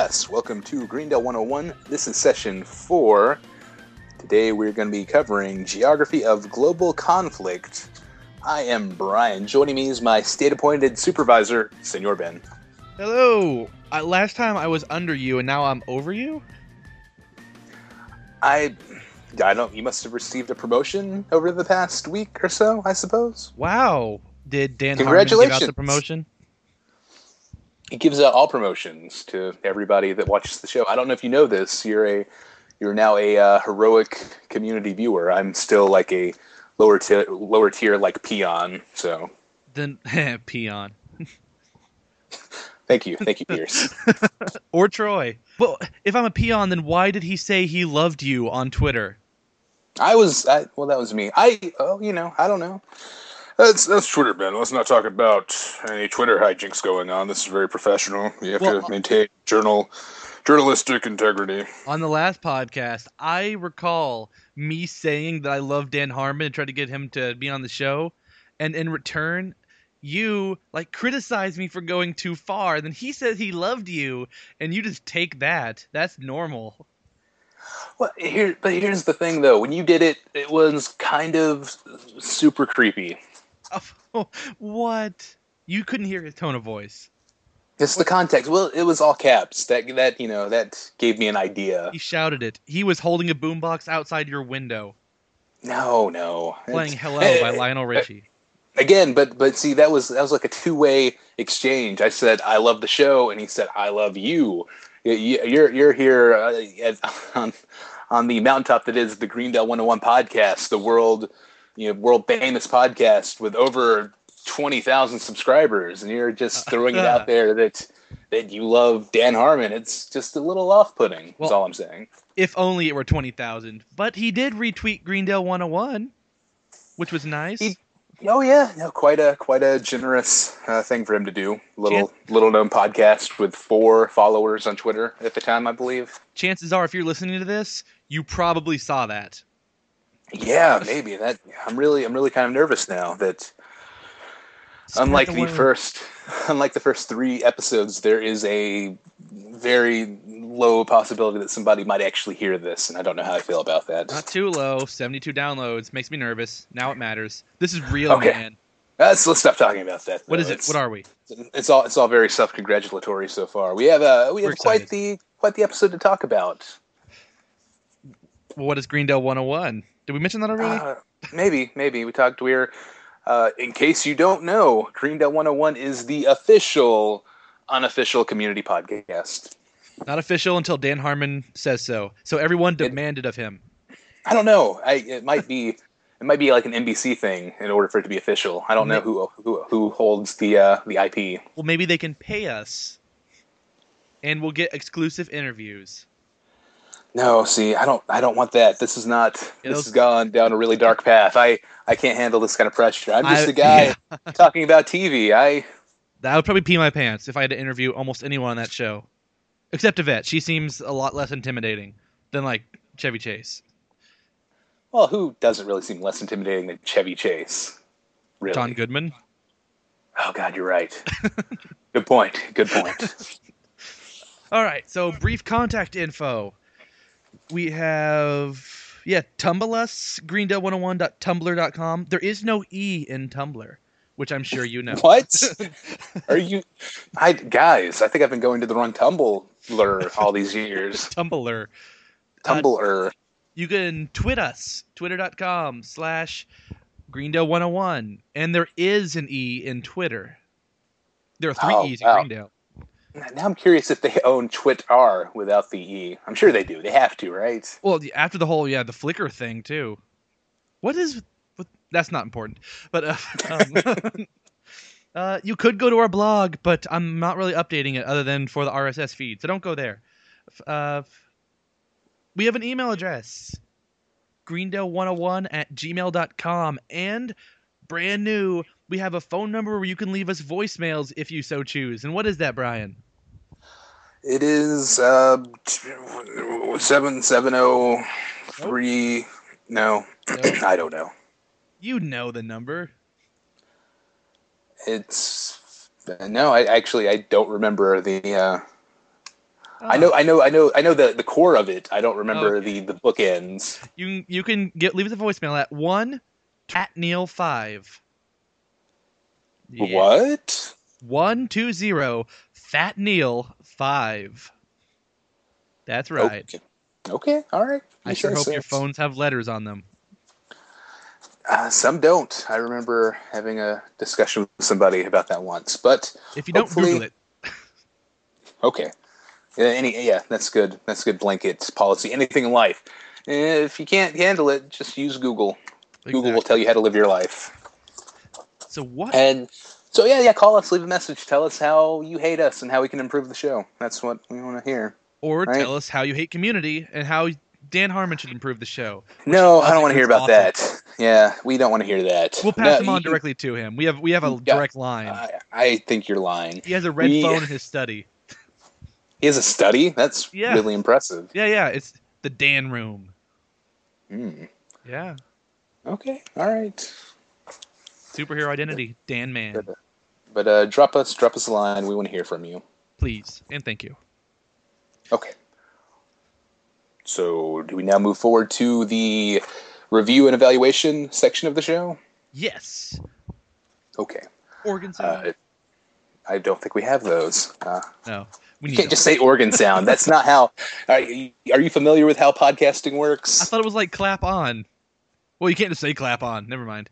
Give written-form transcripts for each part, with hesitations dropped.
Yes, welcome to Greendale 101. This is session 4. Today we're going to be covering Geography of Global Conflict. I am Brian. Joining me is my state-appointed supervisor, Senor Ben. Hello! Last time I was under you and now I'm over you? I don't... You must have received a promotion over the past week or so, I suppose? Wow! Did Dan Harmon Congratulations! give out the promotion? He gives out all promotions to everybody that watches the show. I don't know if you know this. You're now a heroic community viewer. I'm still like a lower tier like peon. So Then peon. Thank you, Pierce. Or Troy. Well, if I'm a peon, then why did he say he loved you on Twitter? That was me. I don't know. That's Twitter, Ben. Let's not talk about any Twitter hijinks going on. This is very professional. You have to maintain journalistic integrity. On the last podcast, I recall me saying that I love Dan Harmon and tried to get him to be on the show, and in return, you criticized me for going too far. And then he said he loved you, and you just take that. That's normal. Well, here's the thing, though. When you did it, it was kind of super creepy. Oh, what? You couldn't hear his tone of voice. It's the context. Well, it was all caps. That gave me an idea. He shouted it. He was holding a boombox outside your window. No. Playing Hello by Lionel Richie. Again, but see, that was like a two-way exchange. I said I love the show, and he said I love you. You're here on the mountaintop that is the Greendale 101 podcast, the world famous podcast with over 20,000 subscribers, and you're just throwing it out there that you love Dan Harmon. It's just a little off-putting. That's all I'm saying. If only it were 20,000. But he did retweet Greendale 101, which was nice. Quite a generous thing for him to do. Little known podcast with 4 followers on Twitter at the time, I believe. Chances are, if you're listening to this, you probably saw that. Yeah, maybe that. I'm really kind of nervous now that unlike the first 3 episodes, there is a very low possibility that somebody might actually hear this, and I don't know how I feel about that. Not too low. 72 downloads makes me nervous. Now it matters. This is real, man. Let's stop talking about that. What is it? What are we? It's all very self-congratulatory so far. We have quite the episode to talk about. What is Greendale 101? Did we mention that already? Maybe. We're in case you don't know, Greendale 101 is the unofficial community podcast. Not official until Dan Harmon says so. So everyone demanded of him. I don't know. It might be like an NBC thing in order for it to be official. I don't know who holds the IP. Well, maybe they can pay us, and we'll get exclusive interviews. No, see, I don't want that. This has gone down a really dark path. I can't handle this kind of pressure. I'm just a guy talking about TV. That would probably pee my pants if I had to interview almost anyone on that show. Except Yvette. She seems a lot less intimidating than, Chevy Chase. Well, who doesn't really seem less intimidating than Chevy Chase? Really? John Goodman? Oh, God, you're right. Good point. All right, so brief contact info. We have, Tumble us, greendale101.tumblr.com. There is no E in Tumblr, which I'm sure you know. What? Are you... Guys, I think I've been going to the wrong Tumblr all these years. Tumblr. You can tweet us, twitter.com/Greendale101. And there is an E in Twitter. There are 3 E's in Greendale. Now I'm curious if they own Twitter without the E. I'm sure they do. They have to, right? Well, after the whole, the Flickr thing, too. That's not important. But you could go to our blog, but I'm not really updating it other than for the RSS feed. So don't go there. We have an email address, greendale101@gmail.com. And brand new, we have a phone number where you can leave us voicemails if you so choose. And what is that, Brian? It is 7703. No, I don't know. You know the number. It's no. I don't remember the I know the core of it. I don't remember the bookends. You can leave us a voicemail at 1-Fat-Neil-5. Yeah. What? 1-20-Fat-Neil-5. That's right. Okay. All right. I sure hope your phones have letters on them. Some don't. I remember having a discussion with somebody about that once. But if you don't, Google it. Okay. That's good. That's good blanket policy. Anything in life. If you can't handle it, just use Google. Exactly. Google will tell you how to live your life. So what? And so call us, leave a message, tell us how you hate us and how we can improve the show. That's what we want to hear. Or tell us how you hate Community and how Dan Harmon should improve the show. No, I don't want to hear about that. Yeah, we don't want to hear that. We'll pass him on directly to him. We have a direct line. I think you're lying. He has a red phone in his study. He has a study? That's really impressive. Yeah. It's the Dan room. Yeah. Okay. All right. Superhero identity, Dan Man. But drop us a line. We want to hear from you. Please, and thank you. Okay. So, do we now move forward to the review and evaluation section of the show? Yes. Okay. Organ sound. I don't think we have those. No. You can't just say organ sound. That's not how... Are you familiar with how podcasting works? I thought it was like clap on. Well, you can't just say clap on. Never mind.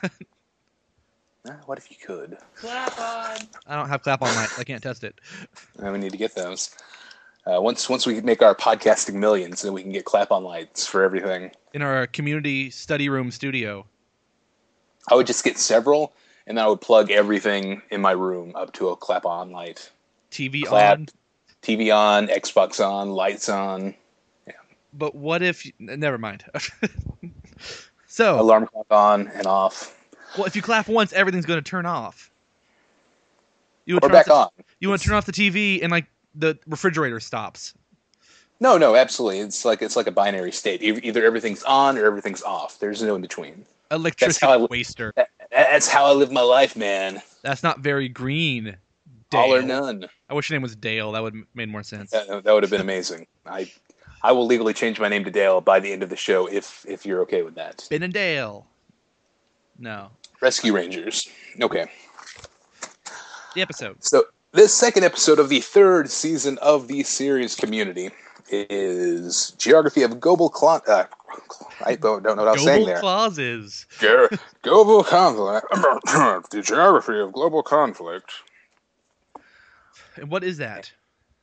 What if you could? Clap on. I don't have clap on lights. I can't test it. We need to get those. Once we make our podcasting millions, then we can get clap on lights for everything. In our community study room studio. I would just get several, and then I would plug everything in my room up to a clap on light. TV clap, on. TV on, Xbox on, lights on. Yeah. But what if... Never mind. So alarm clock on and off. Well, if you clap once, everything's going to turn off. Or back on. You want to turn off the TV and like the refrigerator stops. No, absolutely. It's like a binary state. Either everything's on or everything's off. There's no in between. Electricity waster. That's how I live my life, man. That's not very green. Dale. All or none. I wish your name was Dale. That would have made more sense. That would have been amazing. I will legally change my name to Dale by the end of the show if you're okay with that. Ben and Dale. No. Rescue Rangers. Okay. The episode. So this second episode of the third season of the series Community is Geography of Global I don't know what I was saying there. Clauses. Global conflict. The geography of global conflict. And what is that?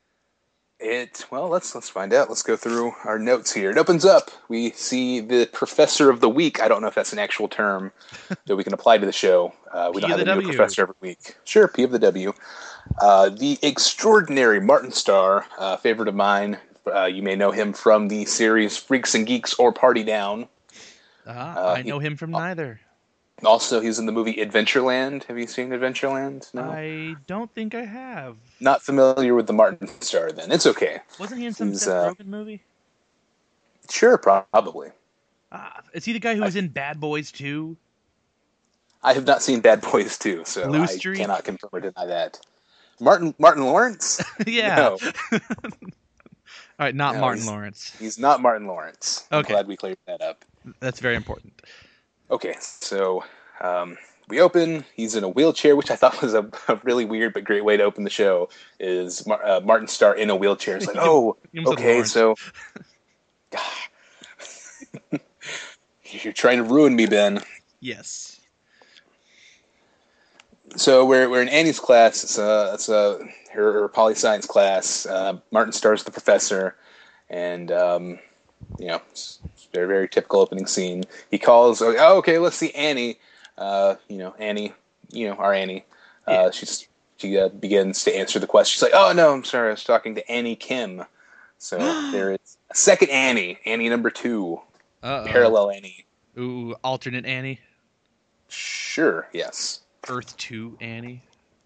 Let's find out. Let's go through our notes here. It opens up. We see the Professor of the Week. I don't know if that's an actual term that we can apply to the show. We don't have a new professor every week. Sure, P of the W. The extraordinary Martin Starr, favorite of mine. You may know him from the series Freaks and Geeks or Party Down. I know him from neither. Also, he's in the movie Adventureland. Have you seen Adventureland? No? I don't think I have. Not familiar with the Martin Starr, then. It's okay. Wasn't he in some Seth Rogen movie? Sure, probably. Is he the guy who was in Bad Boys 2? I have not seen Bad Boys 2, so I cannot confirm or deny that. Martin Lawrence? Yeah. No. All right, Martin Lawrence. He's not Martin Lawrence. I'm glad we cleared that up. That's very important. Okay, so we open. He's in a wheelchair, which I thought was a really weird but great way to open the show. Is Martin Starr in a wheelchair? It's like, okay, so you're trying to ruin me, Ben. Yes. So we're in Annie's class. It's her poli-science class. Martin Starr's the professor, and it's very, very typical opening scene. He calls, okay, let's see Annie. Annie, our Annie. Yeah. She begins to answer the question. She's like, oh, no, I'm sorry. I was talking to Annie Kim. So there is a second Annie number 2. Parallel Annie. Ooh, alternate Annie. Sure, yes. Earth 2 Annie.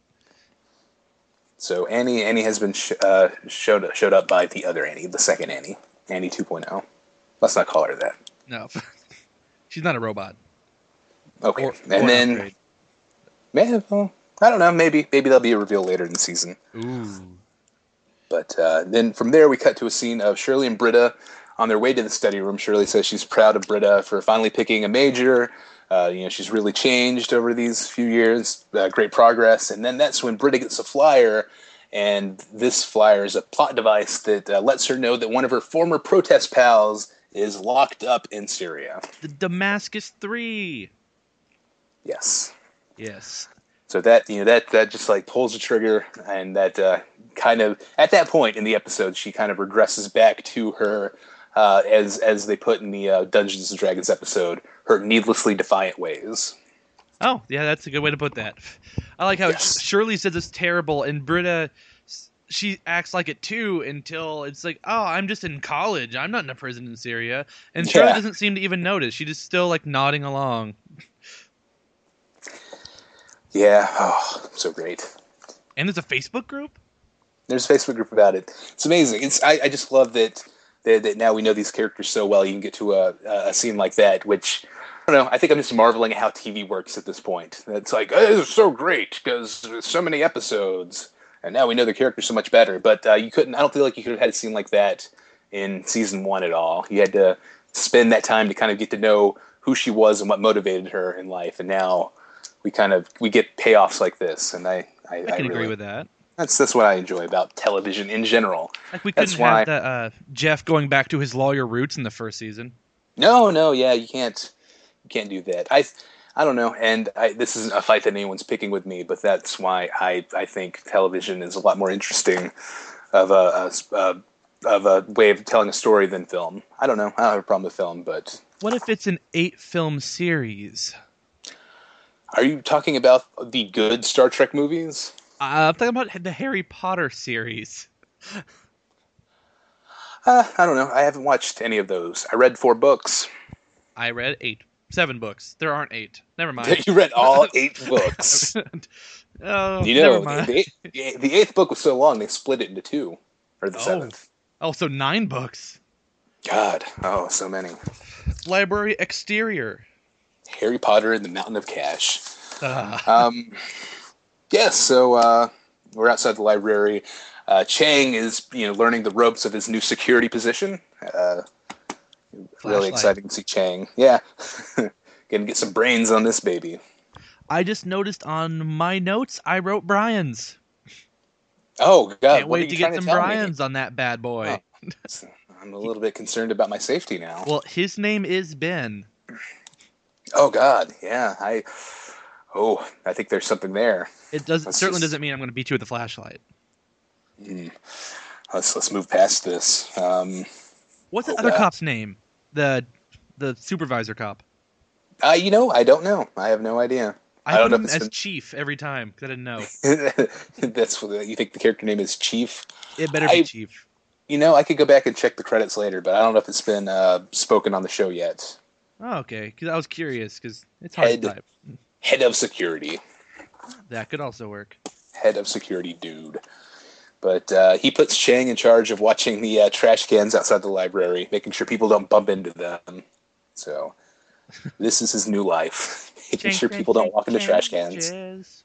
So Annie has been showed up by the other Annie, the second Annie 2.0. Let's not call her that. No. She's not a robot. Okay. And then I don't know, maybe there'll be a reveal later in the season. Ooh. But then from there, we cut to a scene of Shirley and Britta on their way to the study room. Shirley says she's proud of Britta for finally picking a major. She's really changed over these few years. Great progress. And then that's when Britta gets a flyer, and this flyer is a plot device that lets her know that one of her former protest pals is locked up in Syria. The Damascus 3. Yes. Yes. So that just like pulls the trigger, and that kind of at that point in the episode, she kind of regresses back to her as they put in the Dungeons and Dragons episode, her needlessly defiant ways. Oh, yeah, that's a good way to put that. I like how Shirley says it's terrible, and Britta, she acts like it too until it's like, oh, I'm just in college. I'm not in a prison in Syria. And Shirley doesn't seem to even notice. She's just still like nodding along. Yeah, oh, so great. And there's a Facebook group? There's a Facebook group about it. It's amazing. I just love that now we know these characters so well. You can get to a scene like that, which, I don't know, I think I'm just marveling at how TV works at this point. It's like, oh, this is so great because there's so many episodes, and now we know the characters so much better. But I don't feel like you could have had a scene like that in season 1 at all. You had to spend that time to kind of get to know who she was and what motivated her in life, and now we get payoffs like this, and I can agree with that. That's what I enjoy about television in general. Like we couldn't have the Jeff going back to his lawyer roots in the first season. No, yeah, you can't do that. I don't know, and this isn't a fight that anyone's picking with me, but that's why I think television is a lot more interesting of a way of telling a story than film. I don't know. I don't have a problem with film, but what if it's an 8-film series? Are you talking about the good Star Trek movies? I'm talking about the Harry Potter series. I don't know. I haven't watched any of those. I read 4 books. I read 7 books. There aren't 8. Never mind. You read all 8 books. Oh, never mind. The 8th book was so long they split it into 2, or the 7th. Oh, so 9 books. God, so many. Library exterior. Harry Potter and the Mountain of Cash. Yes, so we're outside the library. Chang is, learning the ropes of his new security position. Really exciting to see Chang. Yeah, gonna get some brains on this baby. I just noticed on my notes I wrote Brian's. Oh God! Can't wait to get some Brian's on that bad boy. Oh, I'm a little bit concerned about my safety now. Well, his name is Ben. Oh God, yeah. I think there's something there. It certainly doesn't mean I'm going to beat you with a flashlight. Let's move past this. What's the other cop's name? The supervisor cop. I don't know. I have no idea. I don't know him as Chief every time because I didn't know. That's what you think the character name is, Chief? It better be Chief. I could go back and check the credits later, but I don't know if it's been spoken on the show yet. Oh, okay. Because I was curious because it's hard to type. Head of security. That could also work. Head of security dude. But he puts Chang in charge of watching the trash cans outside the library, making sure people don't bump into them. So this is his new life. Making sure people don't walk into trash cans.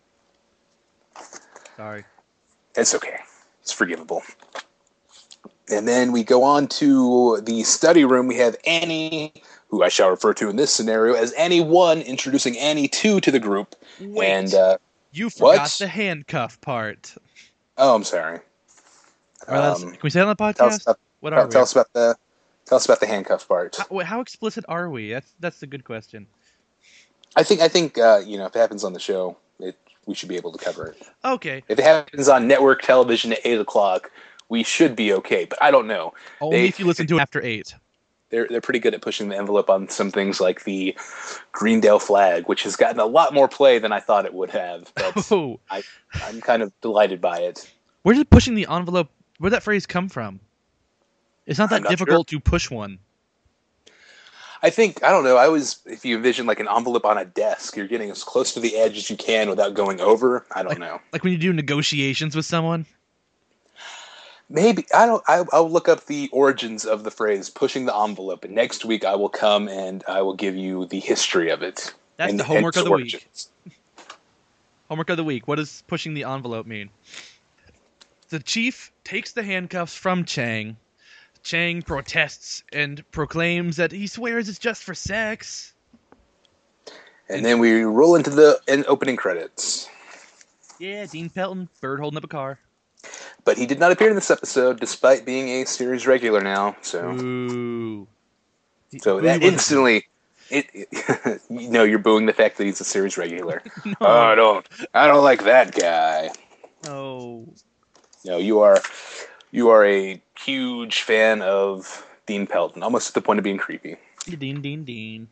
Sorry. It's okay. It's forgivable. And then we go on to the study room. We have Annie, who I shall refer to in this scenario as Annie 1, introducing Annie 2 to the group. Wait, and you forgot the handcuff part. Oh, I'm sorry. Can we say it on the podcast? Tell us about the handcuff part. How explicit are we? That's a good question. I think if it happens on the show, we should be able to cover it. Okay. If it happens on network television at 8:00, we should be okay. But I don't know. Only if you listen to it after 8. They're pretty good at pushing the envelope on some things like the Greendale flag, which has gotten a lot more play than I thought it would have. But I'm kind of delighted by it. Where's it pushing the envelope? Where'd that phrase come from? It's not that difficult to push one. I don't know. If you envision like an envelope on a desk, you're getting as close to the edge as you can without going over. I don't know. Like when you do negotiations with someone? Maybe. I'll look up the origins of the phrase pushing the envelope, and next week I will come and I will give you the history of it. That's the homework of the week. Homework of the week. What does pushing the envelope mean? The chief takes the handcuffs from Chang. Chang protests and proclaims that he swears it's just for sex. And then we roll into the opening credits. Yeah, Dean Pelton, bird holding up a car. But he did not appear in this episode, despite being a series regular now. So, Ooh. That instantly, you're booing the fact that he's a series regular. No. Oh, I don't like that guy. No. No, you are a huge fan of Dean Pelton, almost to the point of being creepy. Dean.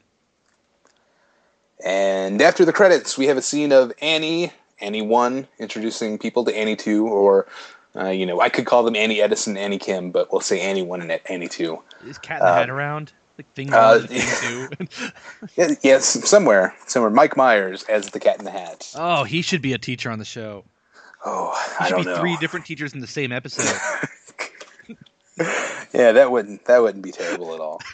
And after the credits, we have a scene of Annie 1, introducing people to Annie 2, or, I could call them Annie Edison, Annie Kim, but we'll say Annie 1 and Annie 2. Is Cat in the Hat around? Like things on the thing too? Yes, somewhere. Mike Myers as the Cat in the Hat. Oh, he should be a teacher on the show. Oh, I don't know. He should be 3 different teachers in the same episode. Yeah, that wouldn't be terrible at all.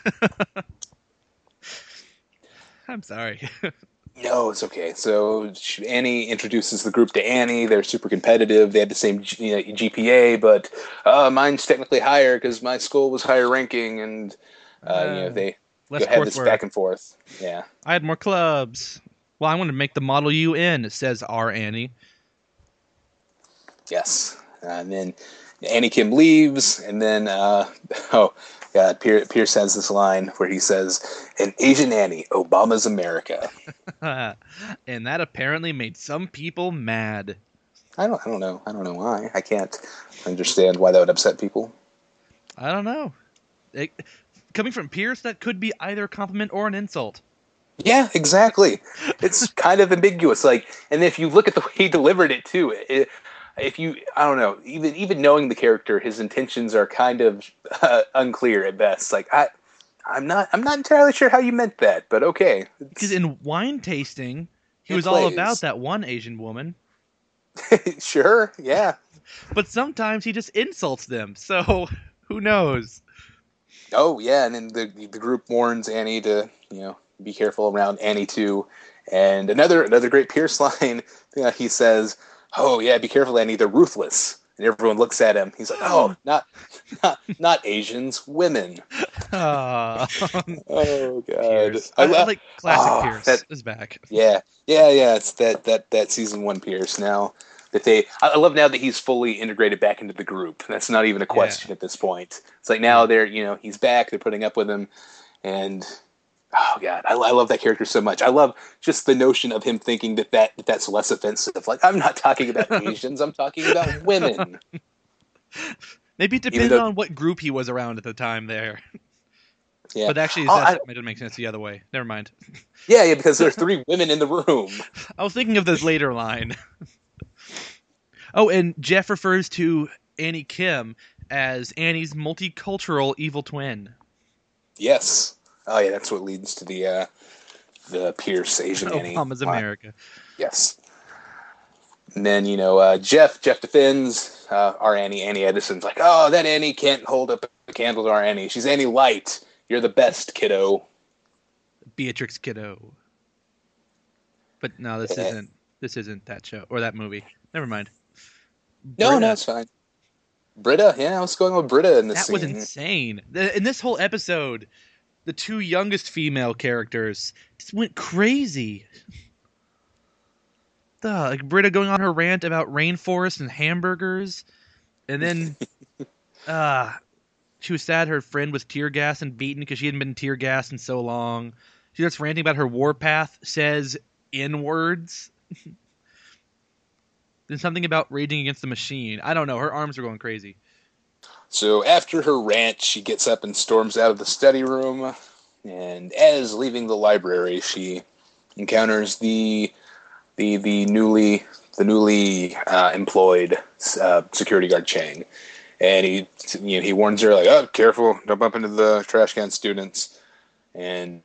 I'm sorry. No, it's okay. So Annie introduces the group to Annie. They're super competitive. They had the same GPA, but mine's technically higher because my school was higher ranking, and they had this back and forth. Yeah, I had more clubs. Well, I want to make the Model UN, says our Annie. Yes, and then Annie Kim leaves, and then Pierce has this line where he says, "An Asian Annie, Obama's America." And that apparently made some people mad. I don't know why. I can't understand why that would upset people. I don't know. Coming from Pierce, that could be either a compliment or an insult. Yeah, exactly. It's kind of ambiguous. And if you look at the way he delivered it too, I don't know, even knowing the character, his intentions are kind of unclear at best. I'm not entirely sure how you meant that, but okay. Because in Wine Tasting, he was all about that one Asian woman. Sure, yeah. But sometimes he just insults them, so who knows? Oh yeah, and then the group warns Annie to be careful around Annie too. And another great Pierce line. He says, "Oh yeah, be careful, Annie. They're ruthless." And everyone looks at him. He's like, "Oh, not Asians, women." Oh God! Pierce. I like classic Pierce. That is back. Yeah. It's that season 1 Pierce now. I love now that he's fully integrated back into the group. That's not even a question at this point. It's like now they're he's back. They're putting up with him, and oh God, I love that character so much. I love just the notion of him thinking that's less offensive. Like, I'm not talking about Asians. I'm talking about women. Maybe it depended on what group he was around at the time there. Yeah. But actually, it didn't make sense the other way. Never mind. Yeah, because there are 3 women in the room. I was thinking of this later line. Oh, and Jeff refers to Annie Kim as Annie's multicultural evil twin. Yes. Oh yeah, that's what leads to the Pierce Asian Annie. Obama's America. Yes. And then Jeff defends our Annie. Annie Edison's like, "Oh, that Annie can't hold up a candle to our Annie. She's Annie Light. You're the best, kiddo." Beatrix Kiddo. But no, this isn't that show or that movie. Never mind. No, it's fine. Britta, yeah, I was going with Britta in this scene. That was insane. In this whole episode, the 2 youngest female characters just went crazy. Like Britta going on her rant about rainforests and hamburgers, and then she was sad her friend was tear gassed and beaten because she hadn't been tear gassed in so long. She starts ranting about her warpath, says N-words. Then something about raging against the machine. I don't know. Her arms are going crazy. So after her rant, she gets up and storms out of the study room. And as leaving the library, she encounters the newly employed security guard Chang, and he warns her like, "Oh, careful! Don't bump into the trash can students." And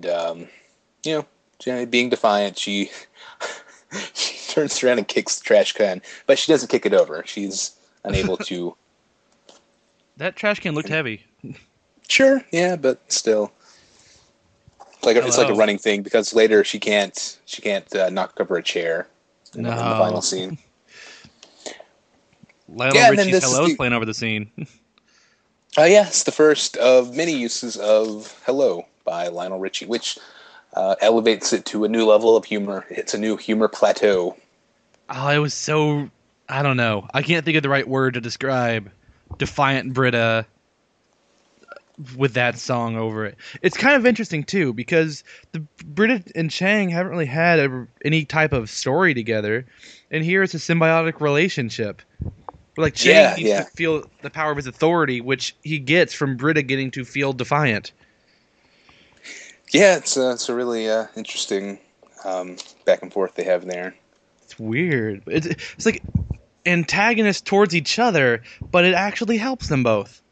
being defiant, she turns around and kicks the trash can, but she doesn't kick it over. She's unable to. That trash can looked heavy. Sure, yeah, but still, it's like a running thing because later she can't knock over a chair in the final scene. Lionel and then Richie's this Hello's is playing over the scene. it's the first of many uses of "Hello" by Lionel Richie, which elevates it to a new level of humor. It's a new humor plateau. Oh, it was so... I don't know. I can't think of the right word to describe Defiant Britta with that song over it. It's kind of interesting, too, because the Britta and Chang haven't really had any type of story together, and here it's a symbiotic relationship. Like, Chang needs to feel the power of his authority, which he gets from Britta getting to feel defiant. Yeah, it's a really interesting back and forth they have there. It's weird. It's like antagonists towards each other, but it actually helps them both.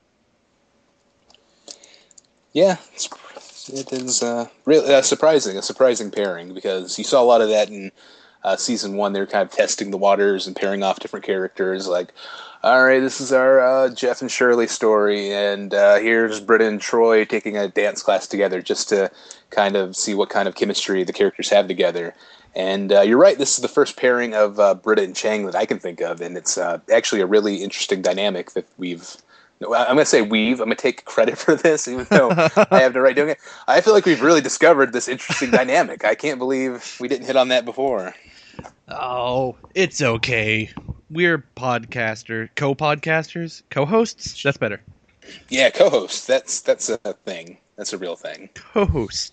Yeah, it is really a surprising pairing, because you saw a lot of that in season 1. They were kind of testing the waters and pairing off different characters. Like, all right, this is our Jeff and Shirley story, and here's Britta and Troy taking a dance class together just to kind of see what kind of chemistry the characters have together. And you're right, this is the first pairing of Britta and Chang that I can think of, and it's actually a really interesting dynamic that we've... I'm going to say we've. I'm going to take credit for this, even though I have no right doing it. I feel like we've really discovered this interesting dynamic. I can't believe we didn't hit on that before. Oh, it's okay. We're co-podcasters, co-hosts. That's better. Yeah, co-host. That's a thing. That's a real thing. Co-host.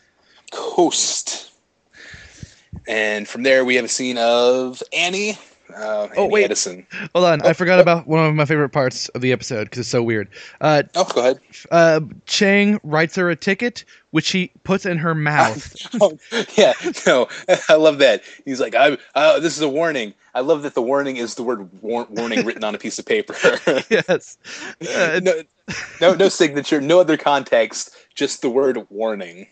And from there, we have a scene of Annie. Annie Edison. Hold on. I forgot about one of my favorite parts of the episode because it's so weird. Go ahead. Chang writes her a ticket, which he puts in her mouth. I love that. He's like, this is a warning. I love that the warning is the word warning written on a piece of paper. Yes. No signature, no other context, just the word warning.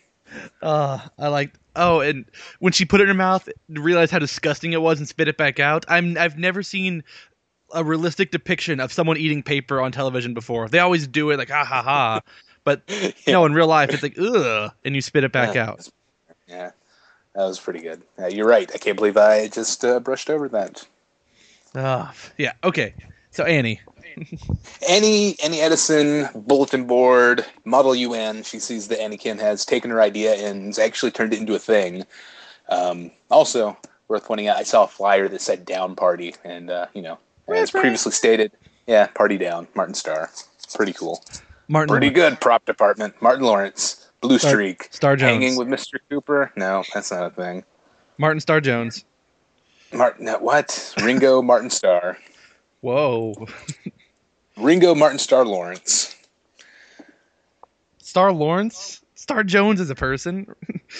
And when she put it in her mouth, realized how disgusting it was and spit it back out. I've never seen a realistic depiction of someone eating paper on television before. They always do it like, ha ha ha. But, in real life, it's like, ugh, and you spit it back out. Yeah, that was pretty good. You're right. I can't believe I just brushed over that. Yeah, okay. So, Annie Edison, bulletin board, Model UN. She sees that Annie Kim has taken her idea and has actually turned it into a thing. Also, worth pointing out, I saw a flyer that said "Down Party," and as previously stated, Party Down, Martin Starr. Pretty cool. Pretty good prop department. Martin Lawrence, Blue Streak, Star Jones, hanging with Mr. Cooper. No, that's not a thing. Martin Starr Jones. What? Ringo Martin Starr. Whoa. Ringo Martin Starr Lawrence. Starr Lawrence? Starr Jones is a person?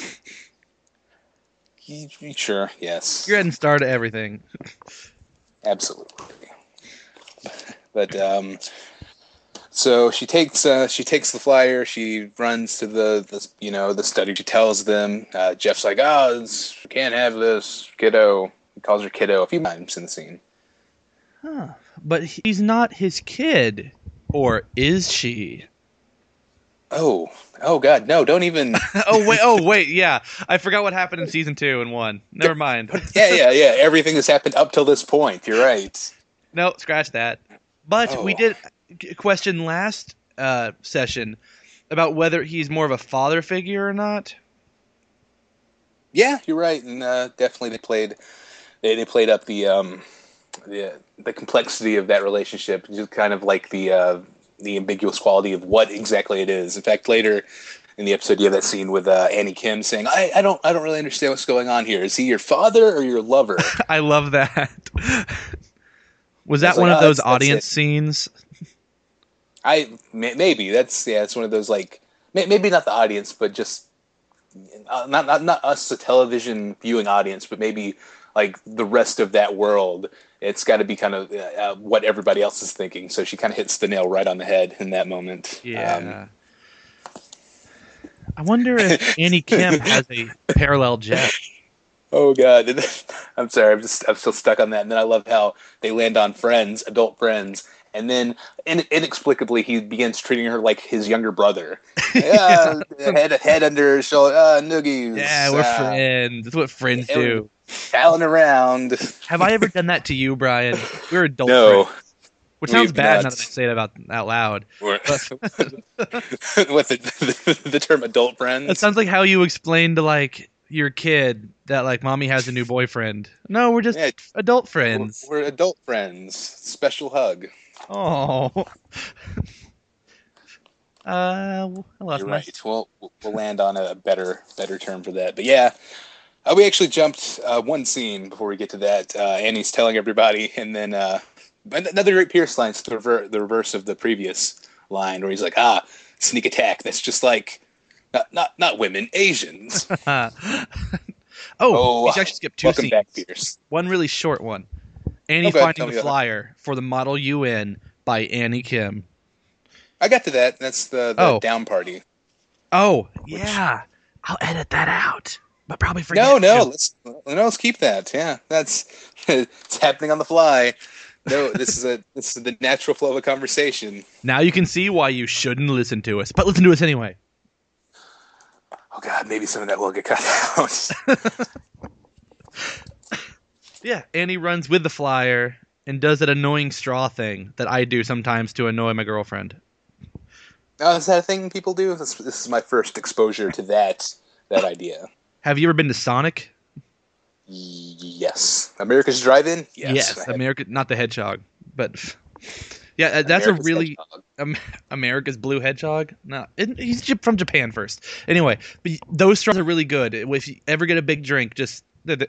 Sure, yes. You're adding Starr to everything. Absolutely. But so she takes the flyer. She runs to the study. She tells them. Jeff's like, you can't have this, kiddo. He calls her kiddo a few times in the scene. Huh. But he's not his kid. Or is she? Oh God, no, don't even... oh wait, yeah. I forgot what happened in season 2 and 1. Never mind. Yeah. Everything has happened up till this point. You're right. No, scratch that. But we did question last session about whether he's more of a father figure or not. Yeah, you're right. And definitely they played up the complexity of that relationship, just kind of like the ambiguous quality of what exactly it is. In fact, later in the episode, you have that scene with Annie Kim saying, "I don't really understand what's going on here. Is he your father or your lover?" I love that. Was that one of those audience scenes? Maybe it's one of those, like, maybe not the audience, but just not us, the television viewing audience, but maybe like the rest of that world. It's got to be kind of what everybody else is thinking. So she kind of hits the nail right on the head in that moment. Yeah. I wonder if Annie Kim has a parallel Jeff. Oh God. I'm sorry. I'm still stuck on that. And then I love how they land on friends, adult friends. And then inexplicably he begins treating her like his younger brother. Head under his shoulder, noogies. Yeah, we're friends. That's what friends do. palling around. Have I ever done that to you, Brian? We're adult No. friends. Which sounds We've bad not. now that I say it out loud. With the term adult friends. That sounds like how you explain to like your kid that like mommy has a new boyfriend. No, we're just adult friends. We're adult friends. Special hug. Oh. I lost You're my... right. We'll land on a better term for that. But yeah, we actually jumped one scene before we get to that. Annie's telling everybody, and then another great Pierce line, the reverse of the previous line, where he's like, sneak attack. That's just like not women, Asians. we should actually skip two welcome scenes. Back, Pierce. One really short one. Annie finding the flyer for the Model UN by Annie Kim. I got to that. That's the down party. Oh, yeah. I'll edit that out. But probably forget. No. Let's keep that. Yeah, it's happening on the fly. No, this is the natural flow of a conversation. Now you can see why you shouldn't listen to us, but listen to us anyway. Oh God, maybe some of that will get cut out. Yeah, Annie runs with the flyer and does that annoying straw thing that I do sometimes to annoy my girlfriend. Oh, is that a thing people do? This is my first exposure to that idea. Have you ever been to Sonic? Yes. America's Drive-In? Yes, America, not the Hedgehog, but yeah, that's America's a really America's Blue Hedgehog. No, he's from Japan first. Anyway, but those straws are really good. If you ever get a big drink, just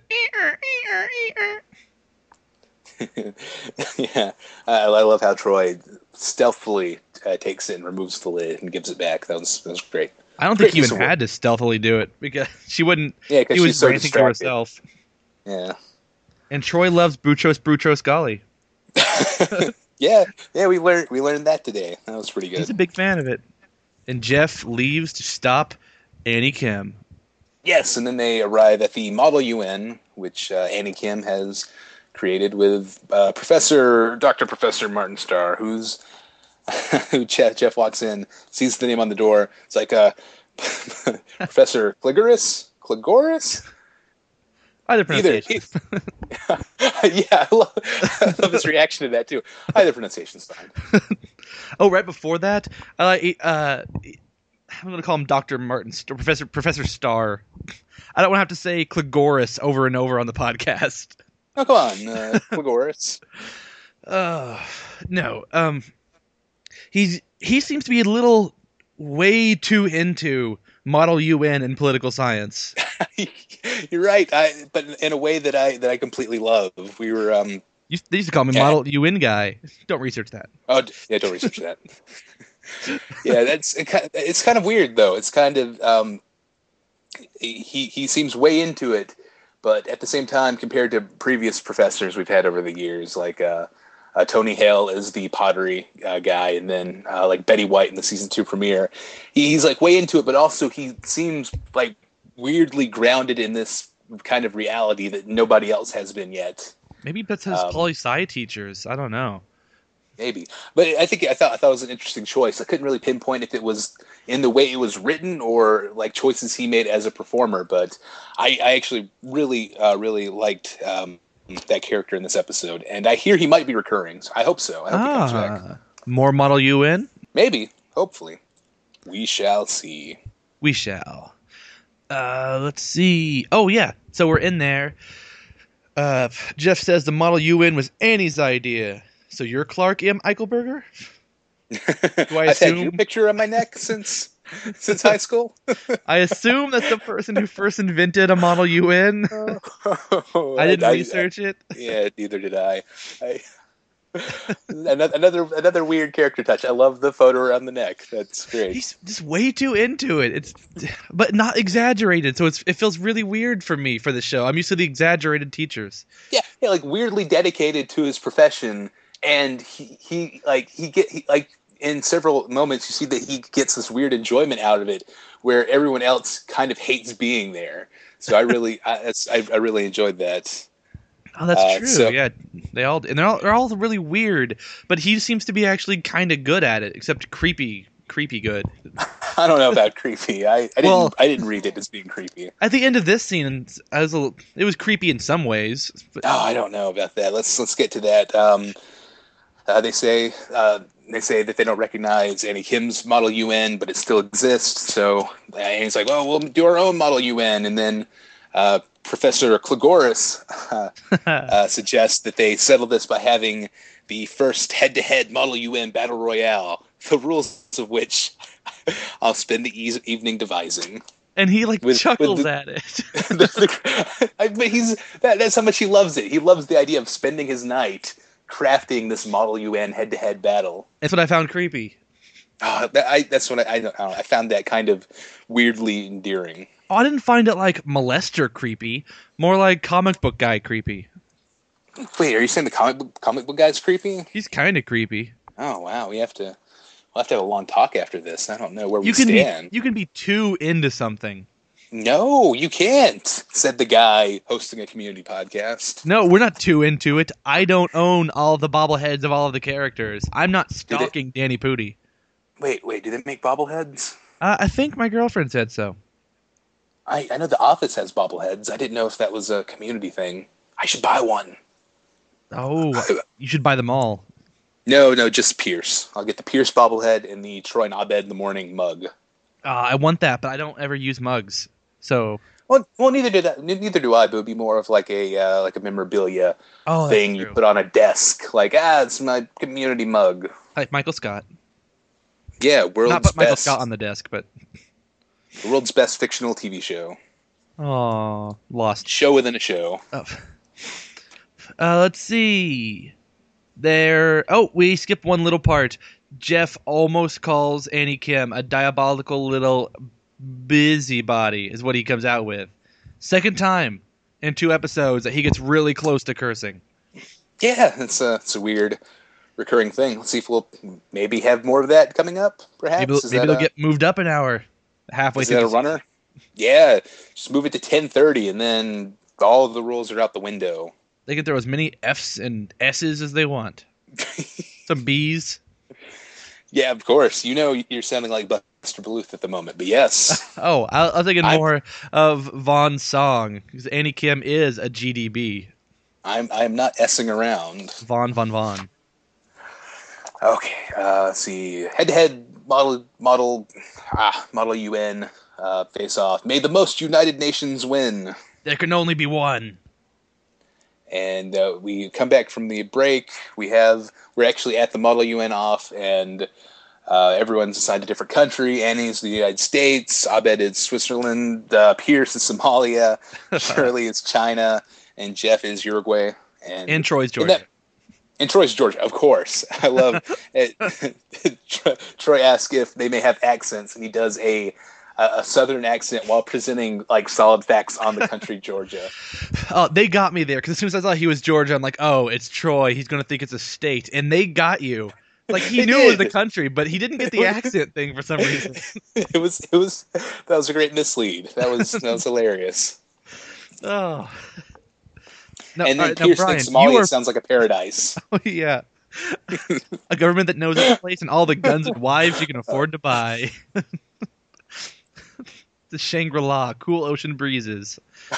yeah, I love how Troy stealthily takes it and removes the lid and gives it back. That was great. I don't think he even had to stealthily do it because she wouldn't. Yeah, because she was so ranting distracted. to herself. Yeah. And Troy loves Boutros Ghali. yeah, we learned that today. That was pretty good. He's a big fan of it. And Jeff leaves to stop Annie Kim. Yes, and then they arrive at the Model UN, which Annie Kim has created with Dr. Professor Martin Starr, who Jeff walks in, sees the name on the door. It's like Professor Cligoris? Either pronunciation. Yeah, I love his reaction to that too. Either pronunciation's fine. Oh, right before that, I'm going to call him Dr. Martin, Professor Starr. I don't want to have to say Cligoris over and over on the podcast. Oh, come on, Cligoris. No. He seems to be a little way too into Model UN and political science. You're right, but in a way that I completely love. We were they used to call me Model UN guy. Don't research that. Oh yeah, don't research that. Yeah, it's kind of weird though. It's kind of he seems way into it, but at the same time, compared to previous professors we've had over the years, like Tony Hale is the pottery guy, and then like Betty White in the season 2 premiere, he's like way into it, but also he seems like weirdly grounded in this kind of reality that nobody else has been yet. Maybe that's his poli-sci teachers. I don't know. Maybe, but I thought it was an interesting choice. I couldn't really pinpoint if it was in the way it was written or like choices he made as a performer. But I actually really liked that character in this episode, and I hear he might be recurring. So I hope so. I hope he comes back. More Model UN? Maybe. Hopefully, we shall see. We shall. Let's see. Oh yeah, so we're in there. Jeff says the Model UN was Annie's idea. So you're Clark M. Eichelberger? Do I assume... I've had your picture on my neck since high school. I assume that's the person who first invented a Model UN. I didn't research it. Yeah, neither did I. Another weird character touch. I love the photo around the neck. That's great. He's just way too into it. But not exaggerated. So it feels really weird for me for the show. I'm used to the exaggerated teachers. Yeah, like weirdly dedicated to his profession. And he in several moments you see that he gets this weird enjoyment out of it, where everyone else kind of hates being there. So I really enjoyed that. Oh, that's true. So, yeah, they're all really weird, but he seems to be actually kind of good at it, except creepy good. I don't know about creepy. Well, I didn't read it as being creepy. at the end of this scene, it was creepy in some ways. But Oh, I don't know about that. Let's get to that. They say that they don't recognize Annie Kim's Model UN, but it still exists. So Annie's like, "Oh, we'll do our own Model UN," and then Professor Klegoris suggests that they settle this by having the first head-to-head Model UN Battle Royale, the rules of which I'll spend the evening devising. and he like chuckles at it. But that's how much he loves it. He loves the idea of spending his night crafting this Model UN head-to-head battle. That's what I found creepy. That's what I found that kind of weirdly endearing. Oh, I didn't find it like molester creepy, more like comic book guy creepy. Wait, are you saying the comic book guy's creepy? He's kind of creepy. Oh wow, we'll have to have a long talk after this. I don't know where we stand. You can be too into something. No, you can't, said the guy hosting a community podcast. No, we're not too into it. I don't own all the bobbleheads of all of the characters. I'm not stalking Danny Pudi. Wait, do they make bobbleheads? I think my girlfriend said so. I know The Office has bobbleheads. I didn't know if that was a community thing. I should buy one. Oh, you should buy them all. No, just Pierce. I'll get the Pierce bobblehead and the Troy and Abed in the morning mug. I want that, but I don't ever use mugs. So well, neither do I. But it would be more of like a memorabilia thing you put on a desk. Like, it's my community mug. Like Michael Scott. Yeah, world's not put Michael best. Scott on the desk, but the world's best fictional TV show. Oh, lost. Show within a show. Oh. Let's see. We skipped one little part. Jeff almost calls Annie Kim a diabolical little busybody, is what he comes out with. Second time in 2 episodes that he gets really close to cursing. Yeah, it's a weird recurring thing. Let's see if we'll maybe have more of that coming up, perhaps. Maybe they'll get moved up an hour halfway through. Is that a runner? Yeah, just move it to 10:30, and then all of the rules are out the window. They can throw as many F's and S's as they want. Some B's. Yeah, of course. You're sounding like Buster Bluth at the moment, but yes. Oh, I was thinking more of Vaughn's song, because Annie Kim is a GDB. I'm not S-ing around. Vaughn. Okay, let's see. Head-to-head model UN face-off. May the most United Nations win. There can only be one. And we come back from the break. We're actually at the Model UN off, and everyone's assigned a different country. Annie's the United States, Abed is Switzerland, Pierce is Somalia, Shirley is China, and Jeff is Uruguay. And Troy's Georgia. And Troy's Georgia, of course. I love it. Troy asks if they may have accents, and he does a southern accent while presenting like solid facts on the country Georgia. Oh, they got me there because as soon as I saw he was Georgia, I'm like, oh, it's Troy. He's gonna think it's a state, and they got you. Like he knew it was the country, but he didn't get the accent thing for some reason. It was that was a great mislead. That was hilarious. Oh. No, and then Brian, thinks Somalia sounds like a paradise. Oh yeah. A government that knows its place and all the guns and wives you can afford to buy. The Shangri-La, cool ocean breezes.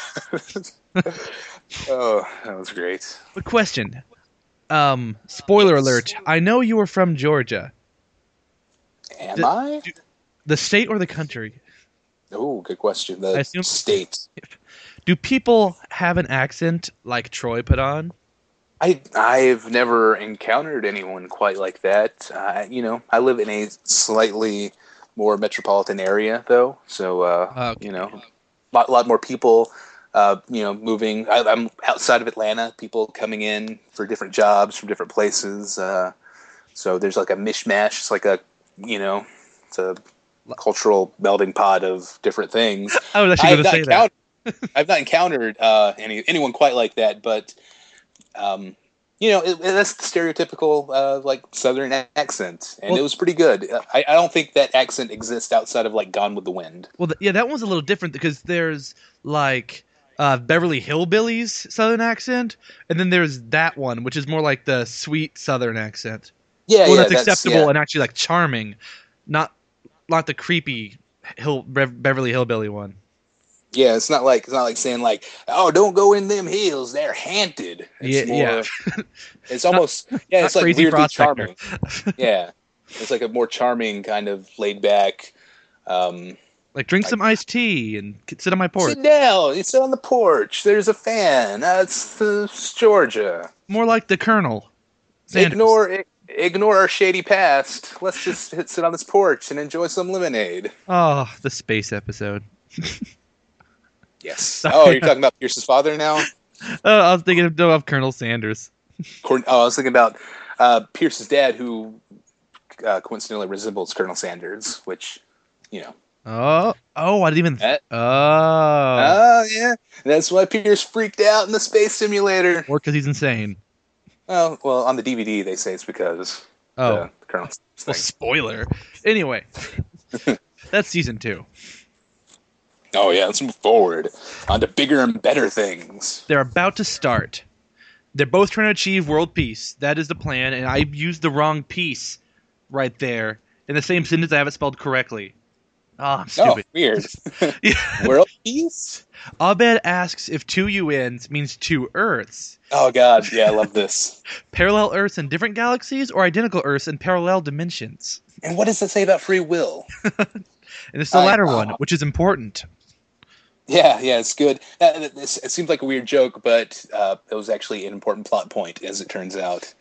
Oh, that was great. But question. Spoiler alert. I know you were from Georgia. Am I? The state or the country? Oh, good question. The state. Do people have an accent like Troy put on? I've never encountered anyone quite like that. I live in a slightly more metropolitan area, though. So, okay. a lot more people, moving. I'm outside of Atlanta, people coming in for different jobs from different places. So there's like a mishmash. It's like it's a cultural melting pot of different things. I was actually going to say that. I've not encountered anyone quite like that, but that's the stereotypical like Southern accent, and it was pretty good. I don't think that accent exists outside of like Gone with the Wind. Well, that one's a little different because there's like Beverly Hillbillies Southern accent, and then there's that one, which is more like the sweet Southern accent. Yeah, that's acceptable and actually like charming, not not the creepy Beverly Hillbilly one. Yeah, it's not like saying like, "Oh, don't go in them hills; they're haunted." It's more. It's almost it's like Crazy weirdly Prospector. charming. Yeah, it's like a more charming kind of laid back. Like drink some iced tea and sit on my porch. Sit down. You sit on the porch. There's a fan. It's Georgia. More like the Colonel. Sanders. Ignore our shady past. Let's just sit on this porch and enjoy some lemonade. Oh, the space episode. Yes. Sorry. Oh, you're talking about Pierce's father now? I was thinking of Colonel Sanders. I was thinking about Pierce's dad, who coincidentally resembles Colonel Sanders, which, Oh, I didn't even. Yeah. That's why Pierce freaked out in the space simulator. Or because he's insane. Oh, well, on the DVD they say it's because the Colonel Sanders thing. Well, spoiler. Anyway, that's season 2. Oh yeah, let's move forward on to bigger and better things. They're about to start. They're both trying to achieve world peace. That is the plan, and I used the wrong peace right there in the same sentence. I have it spelled correctly. I'm stupid. Oh, weird. Yeah. World peace? Abed asks if 2 UNs means 2 Earths. Oh god, yeah, I love this. Parallel Earths in different galaxies or identical Earths in parallel dimensions? And what does that say about free will? And it's the latter one, which is important. Yeah, it's good. It seems like a weird joke, but it was actually an important plot point, as it turns out.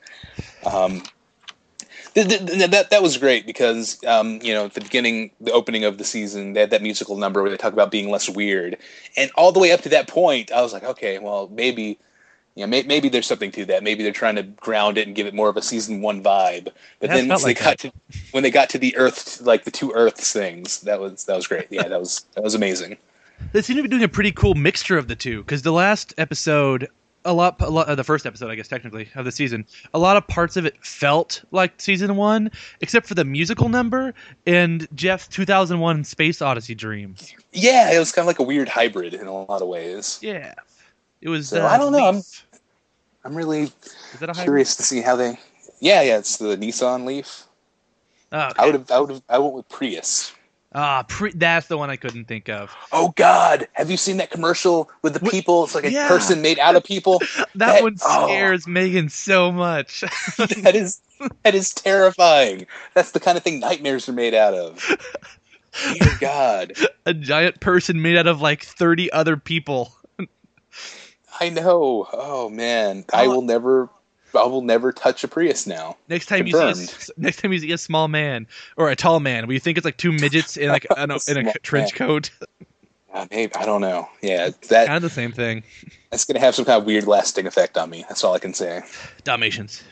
That was great because, at the beginning, the opening of the season, they had that musical number where they talk about being less weird. And all the way up to that point, I was like, okay, well, maybe there's something to that. Maybe they're trying to ground it and give it more of a season 1 vibe. But then when they got to the Earth, like the 2 Earths things, that was great. Yeah, that was amazing. They seem to be doing a pretty cool mixture of the two, because the last episode, the first episode, I guess, technically, of the season, a lot of parts of it felt like season 1, except for the musical number and Jeff's 2001 Space Odyssey dream. Yeah, it was kind of like a weird hybrid in a lot of ways. Yeah. It was. So, I don't know. I'm really curious to see how they. Yeah, it's the Nissan Leaf. Oh, okay. I went with Prius. That's the one I couldn't think of. Oh God! Have you seen that commercial with the people? It's like a person made out of people. That one scares Megan so much. That is terrifying. That's the kind of thing nightmares are made out of. Dear God! A giant person made out of like 30 other people. I know. Oh man, I will never touch a Prius now. Next time you see a small man or a tall man, will you think it's like 2 midgets in like in a trench coat? Maybe, I don't know. Yeah, kind of the same thing. That's gonna have some kind of weird lasting effect on me. That's all I can say. Dalmatians.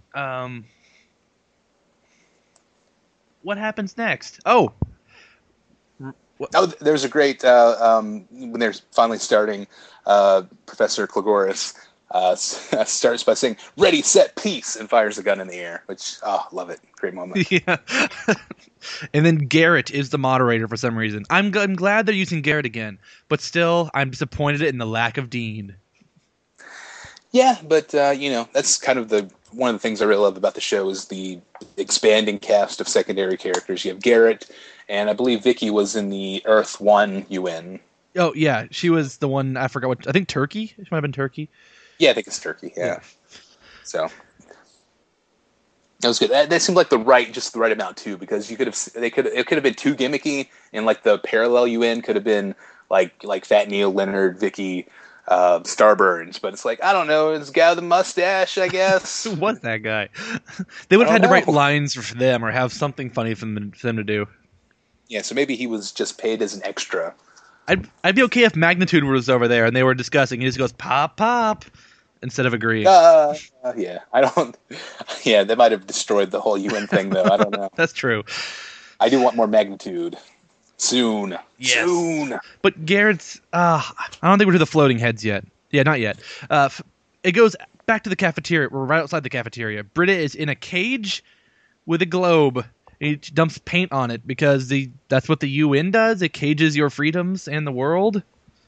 What happens next? Oh, there's a great when they're finally starting. Professor Klagoris starts by saying "Ready, set, peace" and fires the gun in the air, which love it. Great moment. Yeah. And then Garrett is the moderator for some reason. I'm glad they're using Garrett again, but still, I'm disappointed in the lack of Dean. Yeah, but that's kind of one of the things I really love about the show is the expanding cast of secondary characters. You have Garrett, and I believe Vicky was in the Earth 1 UN. Oh, yeah. She was the one, I forgot what, I think Turkey? It might have been Turkey. Yeah, I think it's Turkey, yeah. So, that was good. That seemed like just the right amount, too, because it could have been too gimmicky, and like the parallel UN could have been like Fat Neil, Leonard, Vicky, Starburns, but it's like, I don't know, it's a guy with a mustache, I guess. Who was that guy? They would have had to write lines for them or have something funny for them to do. Yeah, so maybe he was just paid as an extra. I'd be okay if Magnitude was over there and they were discussing. He just goes pop pop instead of agreeing. Yeah, I don't. Yeah, they might have destroyed the whole UN thing though. I don't know. That's true. I do want more Magnitude soon. Yes. Soon. But Garrett's. I don't think we're to the floating heads yet. Yeah, not yet. It goes back to the cafeteria. We're right outside the cafeteria. Britta is in a cage with a globe. He dumps paint on it because that's what the UN does. It cages your freedoms and the world.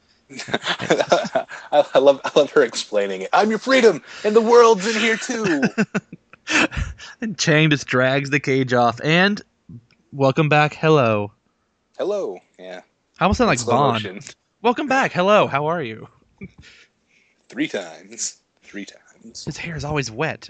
I love her explaining it. I'm your freedom, and the world's in here too. And Chang just drags the cage off, and Welcome back. Hello. Hello. Yeah. I almost sound In like slow Bond. motion. Welcome back. Hello. How are you? 3 times. 3 times. His hair is always wet.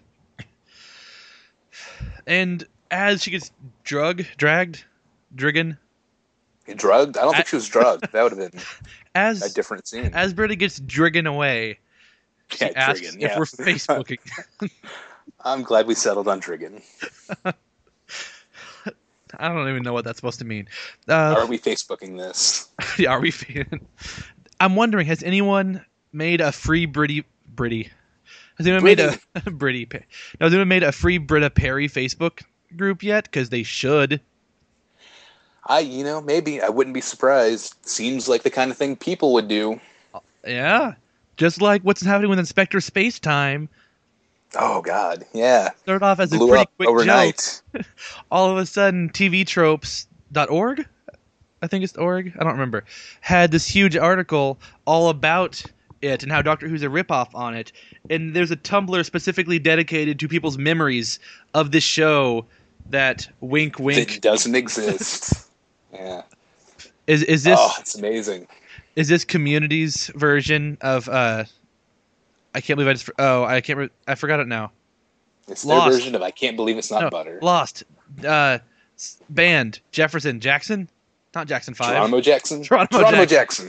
And as she gets driggin, Drugged? I don't think she was drugged. That would have been a as different scene. as Britta gets driggin away, she Yeah, asks Driggin, if yeah. we're Facebooking. I'm glad we settled on Driggin. I don't even know what that's supposed to mean. Are we Facebooking this? Are we? I'm wondering, has anyone made a free Britty? Has anyone made a Britty? No, has anyone made a free Britta Perry Facebook group yet? Because they should. Maybe. I wouldn't be surprised. Seems like the kind of thing people would do. Yeah, just like what's happening with Inspector Spacetime. Oh, God. Yeah. Started off as a Blew pretty up quick overnight. joke. All of a sudden, TVtropes.org, I think it's org, I don't remember, had this huge article all about it and how Doctor Who's a ripoff on it. And there's a Tumblr specifically dedicated to people's memories of this show that wink wink. It doesn't exist. Yeah. Is this it's amazing. is this Community's version of I can't believe I forgot it now. It's their Lost. version of I Can't Believe It's Not Butter. Lost. Band Jefferson Jackson, not Jackson 5. Geronimo Jackson? Geronimo Jackson.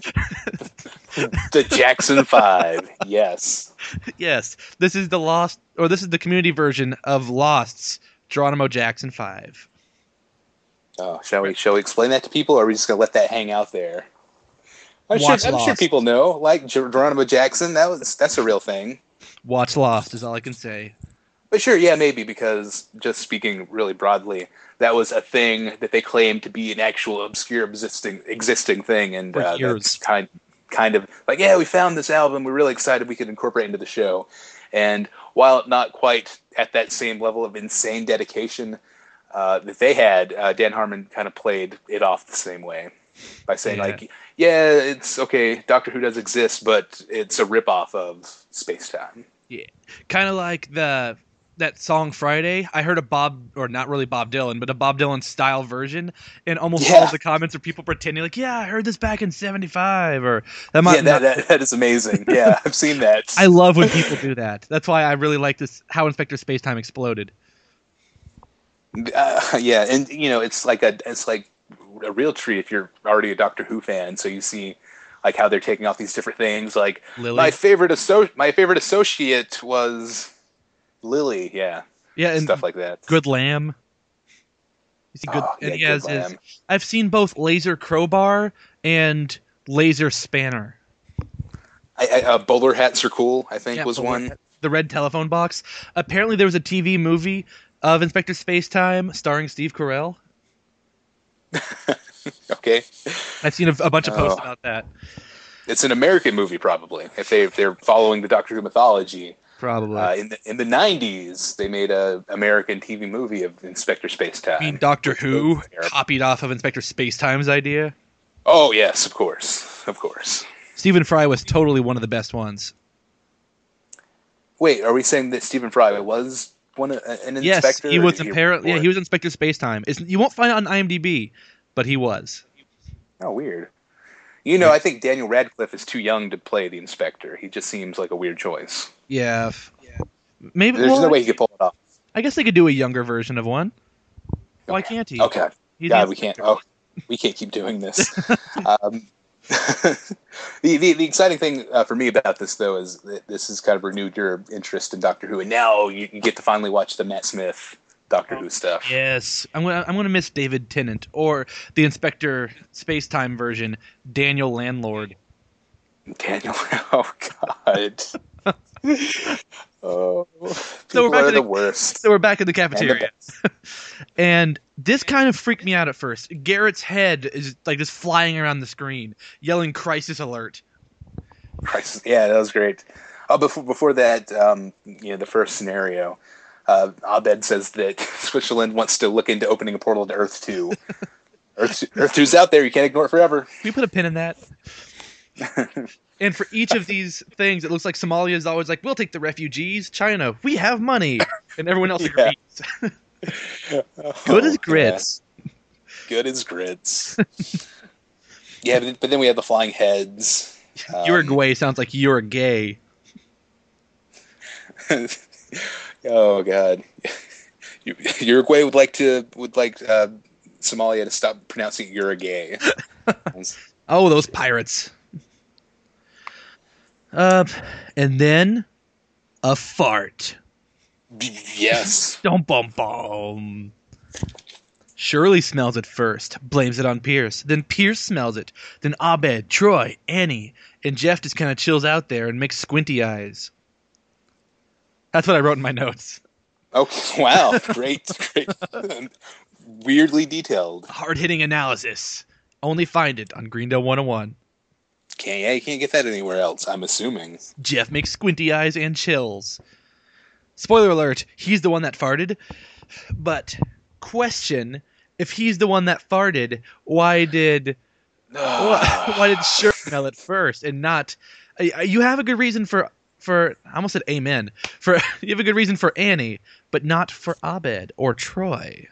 The Jackson 5. Yes. Yes, this is the Community version of Lost's Geronimo Jackson 5. Oh, shall we explain that to people, or are we just gonna let that hang out there? I'm sure people know, like Geronimo Jackson. That's a real thing. Watch Lost is all I can say. But sure, yeah, maybe, because just speaking really broadly, that was a thing that they claimed to be an actual obscure existing thing, and For years. that's kind of like, yeah, we found this album, we're really excited we could incorporate it into the show. And while not quite at that same level of insane dedication that they had, Dan Harmon kind of played it off the same way by saying, yeah, it's okay, Doctor Who does exist, but it's a ripoff of Spacetime. Yeah, kind of like that song Friday. I heard not really Bob Dylan, but a Bob Dylan style version, and almost all of the comments are people pretending like, yeah, I heard this back in '75, or that might. Yeah, that is amazing. Yeah, I've seen that. I love when people do that. That's why I really like this. How Inspector Spacetime exploded. Yeah, and it's like a real treat if you're already a Doctor Who fan. So you see like how they're taking off these different things. Like Lily. my favorite associate was Lily. Yeah, and stuff like that. Good Lamb. You see good, and he has his. I've seen both Laser Crowbar and Laser Spanner. Bowler hats are cool, I think, was one. The red telephone box. Apparently, there was a TV movie of Inspector Spacetime starring Steve Carell. Okay. I've seen a bunch of posts about that. It's an American movie, probably. If they're following the Doctor Who mythology. Probably. In the 90s, they made a American TV movie of Inspector Spacetime. You mean Doctor Who copied off of Inspector Spacetime's idea? Oh, yes, of course. Of course. Stephen Fry was totally one of the best ones. Wait, are we saying that Stephen Fry was an inspector? Yes, he was apparently. Yeah, he was Inspector Spacetime. You won't find it on IMDb, but he was. Oh, weird. I think Daniel Radcliffe is too young to play the Inspector. He just seems like a weird choice. Yeah. Maybe there's no way he could pull it off. I guess they could do a younger version of one. Why can't he? Okay. God, we can't. Oh, we can't keep doing this. The exciting thing for me about this, though, is that this has kind of renewed your interest in Doctor Who, and now you get to finally watch the Matt Smith Doctor Who stuff. Yes, I'm gonna miss David Tennant or the Inspector Spacetime version, Daniel Landlord. Daniel, oh God. Oh, so we're the worst. So we're back in the cafeteria, and this kind of freaked me out at first. Garrett's head is like just flying around the screen, yelling "Crisis Alert!" Crisis, yeah, that was great. Oh, before that, the first scenario, Abed says that Switzerland wants to look into opening a portal to Earth 2. Earth 2's out there. You can't ignore it forever. Can we put a pin in that? And for each of these things, it looks like Somalia is always like, we'll take the refugees. China, we have money. And everyone else agrees. Good as grits. Good as grits. Yeah, but then we have the flying heads. Uruguay sounds like you're gay. Oh God, Uruguay would like Somalia to stop pronouncing Uruguay. Oh, those pirates. And then a fart. Yes. Dum bum bum. Shirley smells it first, blames it on Pierce. Then Pierce smells it. Then Abed, Troy, Annie, and Jeff just kind of chills out there and makes squinty eyes. That's what I wrote in my notes. Okay, wow, great. Weirdly detailed. Hard-hitting analysis. Only find it on Greendale 101. You can't get that anywhere else, I'm assuming. Jeff makes squinty eyes and chills. Spoiler alert, he's the one that farted. But, question, if he's the one that farted, why did Shirley smell it first and not... You have a good reason for I almost said amen. You have a good reason for Annie, but not for Abed or Troy.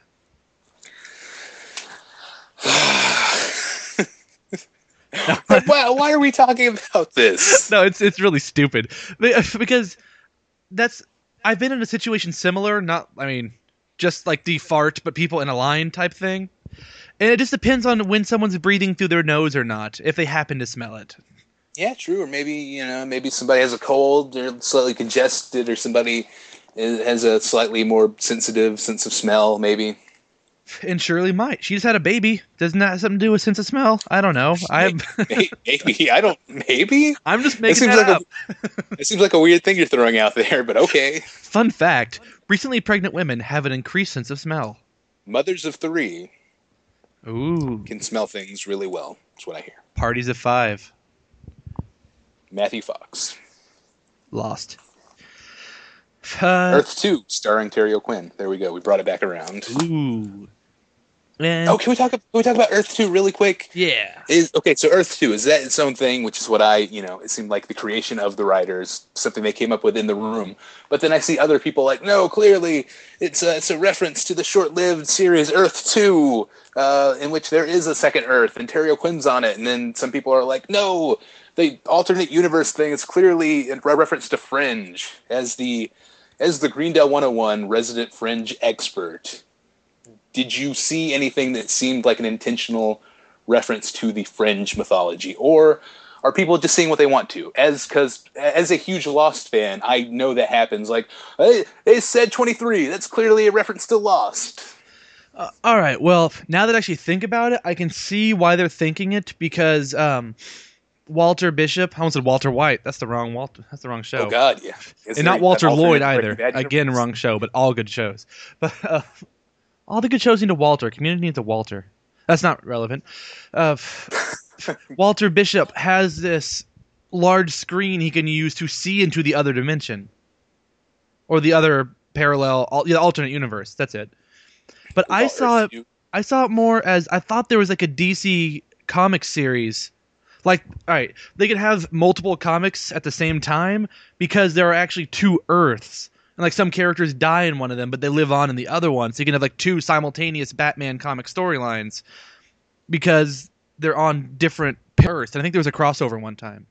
Why are we talking about this? No, it's really stupid because I've been in a situation similar. Just like the fart, but people in a line type thing, and it just depends on when someone's breathing through their nose or not, if they happen to smell it. Yeah, true. Or maybe somebody has a cold, they're slightly congested, or somebody has a slightly more sensitive sense of smell, maybe. And Shirley might. She just had a baby. Doesn't that have something to do with sense of smell? I don't know. Maybe. Maybe? I'm just making that up. It seems like a weird thing you're throwing out there, but okay. Fun fact. Recently pregnant women have an increased sense of smell. Mothers of 3 Ooh. can smell things really well. That's what I hear. Parties of 5. Matthew Fox. Lost. Earth 2, starring Terry O'Quinn. There we go. We brought it back around. Ooh. And can we talk about Earth 2 really quick? Yeah. So Earth 2, is that its own thing, which is what it seemed like the creation of the writers, something they came up with in the room. But then I see other people like, no, clearly it's a reference to the short-lived series Earth 2, in which there is a second Earth, and Terry O'Quinn's on it. And then some people are like, no, the alternate universe thing is clearly a reference to Fringe. As the Greendale 101 resident Fringe expert, did you see anything that seemed like an intentional reference to the Fringe mythology? Or are people just seeing what they want to? Because as a huge Lost fan, I know that happens. Like, hey, they said 23. That's clearly a reference to Lost. All right. Well, now that I actually think about it, I can see why they're thinking it, because Walter Bishop. I almost said Walter White. That's the wrong Walter. That's the wrong show. Oh God, yeah. And not Walter Lloyd either. Again, wrong show, but all good shows. But all the good shows need a Walter. Community needs a Walter. That's not relevant. Walter Bishop has this large screen he can use to see into the other dimension, or the other parallel, the alternate universe. That's it. But I saw it more as, I thought there was like a DC comic series. Like, all right, they could have multiple comics at the same time because there are actually 2 Earths. And like some characters die in one of them, but they live on in the other one. So you can have like 2 simultaneous Batman comic storylines because they're on different Earths. And I think there was a crossover one time.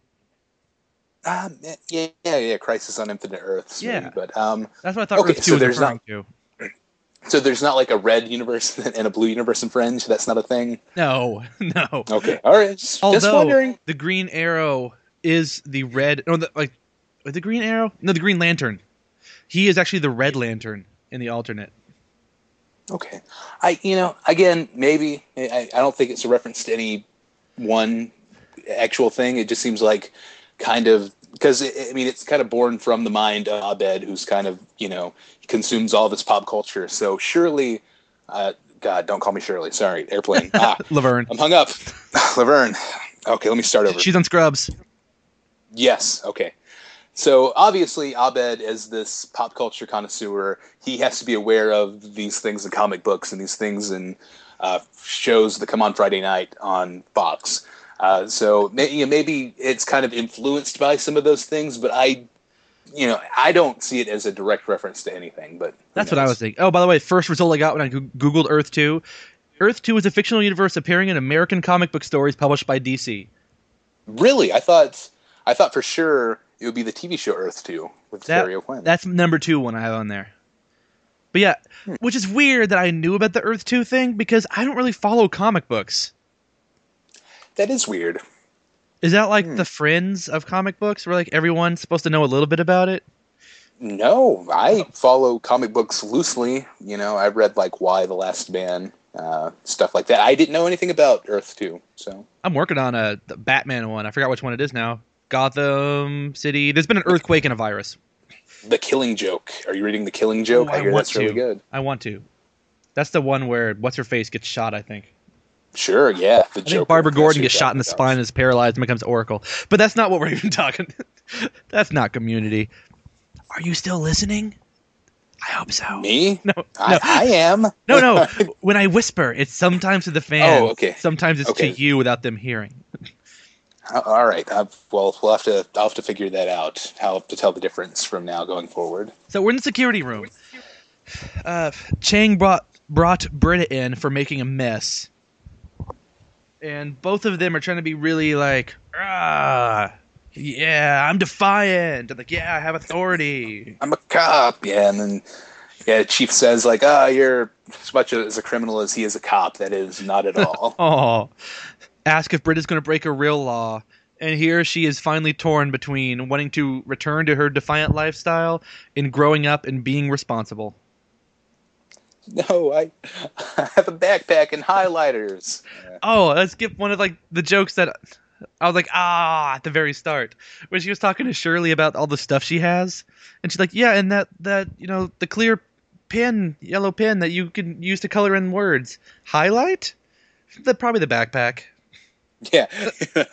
Yeah. Crisis on Infinite Earths. Yeah. Maybe, but that's what I thought Earth 2 was referring to. So there's not like a red universe and a blue universe in Fringe? That's not a thing? No. Okay, all right. Just wondering. The Green Arrow is the red... No, the Green Arrow? No, the Green Lantern. He is actually the Red Lantern in the alternate. Okay. Again, maybe. I don't think it's a reference to any one actual thing. It just seems like kind of... Because, it's kind of born from the mind of Abed, who's kind of, consumes all this pop culture. So surely, God, don't call me Shirley. Sorry, airplane. Laverne. I'm hung up. Laverne. Okay, let me start over. She's on Scrubs. Yes, okay. So obviously, Abed, as this pop culture connoisseur, he has to be aware of these things in comic books and these things in shows that come on Friday night on Fox. So maybe it's kind of influenced by some of those things, but I don't see it as a direct reference to anything. But that's what I was thinking. Oh, by the way, first result I got when I googled Earth 2 Earth 2 is a fictional universe appearing in American comic book stories published by DC. Really? I thought for sure it would be the TV show Earth 2 with Terry O'Quinn. That's number 2 one I have on there. But yeah, which is weird that I knew about the Earth 2 thing because I don't really follow comic books. That is weird. Is that like the Friends of comic books where like everyone's supposed to know a little bit about it? No, I follow comic books loosely. You know, I've read like Y: The Last Man, stuff like that. I didn't know anything about Earth 2, so. I'm working on the Batman one. I forgot which one it is now. Gotham City. There's been an earthquake and a virus. The Killing Joke. Are you reading The Killing Joke? Oh, I hear that's really good. I want to. That's the one where What's-Her-Face gets shot, I think. Sure, yeah. I think Barbara Gordon gets shot in the spine and is paralyzed and becomes Oracle. But that's not what we're even talking. That's not Community. Are you still listening? I hope so. Me? No. I am. No. When I whisper, it's sometimes to the fans. Oh, okay. Sometimes it's to you without them hearing. All right. Well, I'll have to figure that out. How to tell the difference from now going forward. So we're in the security room. Chang brought Britta in for making a mess. And both of them are trying to be really like, yeah, I'm defiant. And like, yeah, I have authority. I'm a cop. Yeah, and then Chief says like, you're as much as a criminal as he is a cop. That is not at all. Oh. Ask if Britta's going to break a real law. And here she is finally torn between wanting to return to her defiant lifestyle and growing up and being responsible. No, I have a backpack and highlighters. Oh, let's skip one of like the jokes that I was like, at the very start, when she was talking to Shirley about all the stuff she has, and she's like, yeah, and that the clear pen, yellow pen that you can use to color in words, highlight, probably the backpack. Yeah, that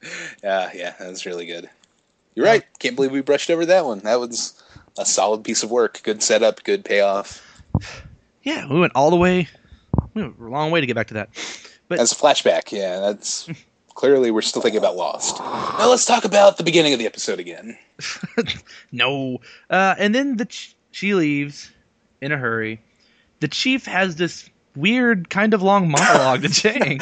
was really good. You're right. Can't believe we brushed over that one. That was a solid piece of work. Good setup, good payoff. Yeah, we went all the way. We went a long way to get back to that. But as a flashback, yeah, that's clearly we're still thinking about Lost. Now let's talk about the beginning of the episode again. No, and then she leaves in a hurry. The Chief has this weird kind of long monologue to Chang.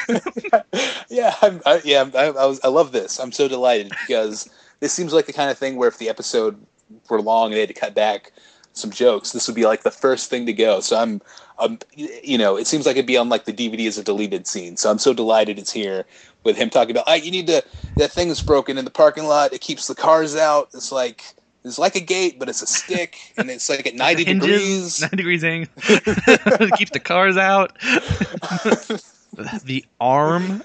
I love this. I'm so delighted because this seems like the kind of thing where if the episode were long and they had to cut back some jokes, this would be like the first thing to go. So it seems like it'd be on like the DVD as a deleted scene. So I'm so delighted it's here with him talking about, that thing is broken in the parking lot. It keeps the cars out. It's like a gate, but it's a stick, and it's like at 90 degrees. 90 degrees in. Keeps the cars out. The arm.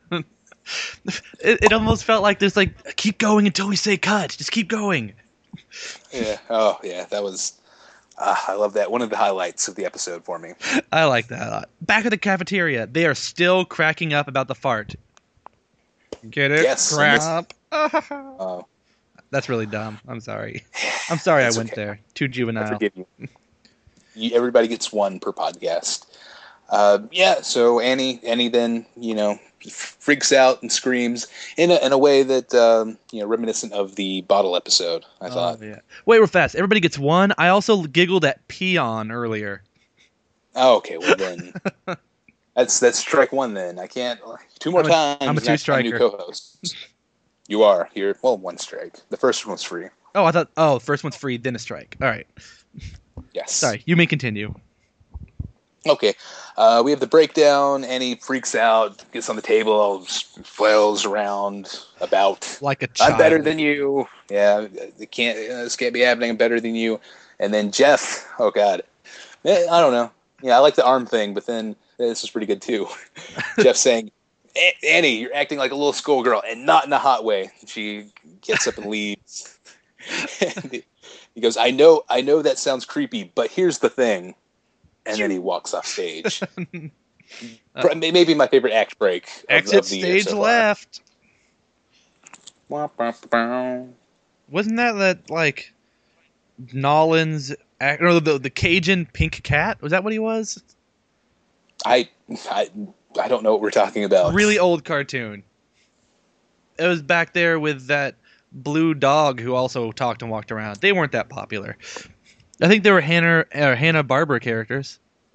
It almost felt like there's like, keep going until we say cut. Just keep going. Yeah. Oh, yeah. That was. I love that. One of the highlights of the episode for me. I like that a lot. Back at the cafeteria, they are still cracking up about the fart. Get it? Yes. Crack up. Oh. That's really dumb. I'm sorry. I went there. Too juvenile. I forgive you. Everybody gets one per podcast. So Annie then, freaks out and screams in a way that, reminiscent of the bottle episode, I thought. Yeah. Wait, real fast. Everybody gets one. I also giggled at peon earlier. Oh, okay. Well, then that's strike one then. I can't. Two more times. I'm a two-striker. New co-host. You are. You're, one strike. The first one was free. Oh, I thought, the first one's free, then a strike. All right. Yes. Sorry, you may continue. Okay. We have the breakdown. Annie freaks out, gets on the table, flails around about. Like a child. I'm better than you. Yeah, this can't be happening. I'm better than you. And then Jeff, oh God. I don't know. Yeah, I like the arm thing, but then this is pretty good too. Jeff saying, Annie, you're acting like a little schoolgirl, and not in a hot way. She gets up and leaves. And he goes, I know that sounds creepy, but here's the thing. And then he walks off stage. Maybe my favorite act break. Exit stage left. Wasn't that like Nolan's the Cajun pink cat? Was that what he was? I don't know what we're talking about. Really old cartoon. It was back there with that blue dog who also talked and walked around. They weren't that popular. I think they were Hanna-Barbera characters.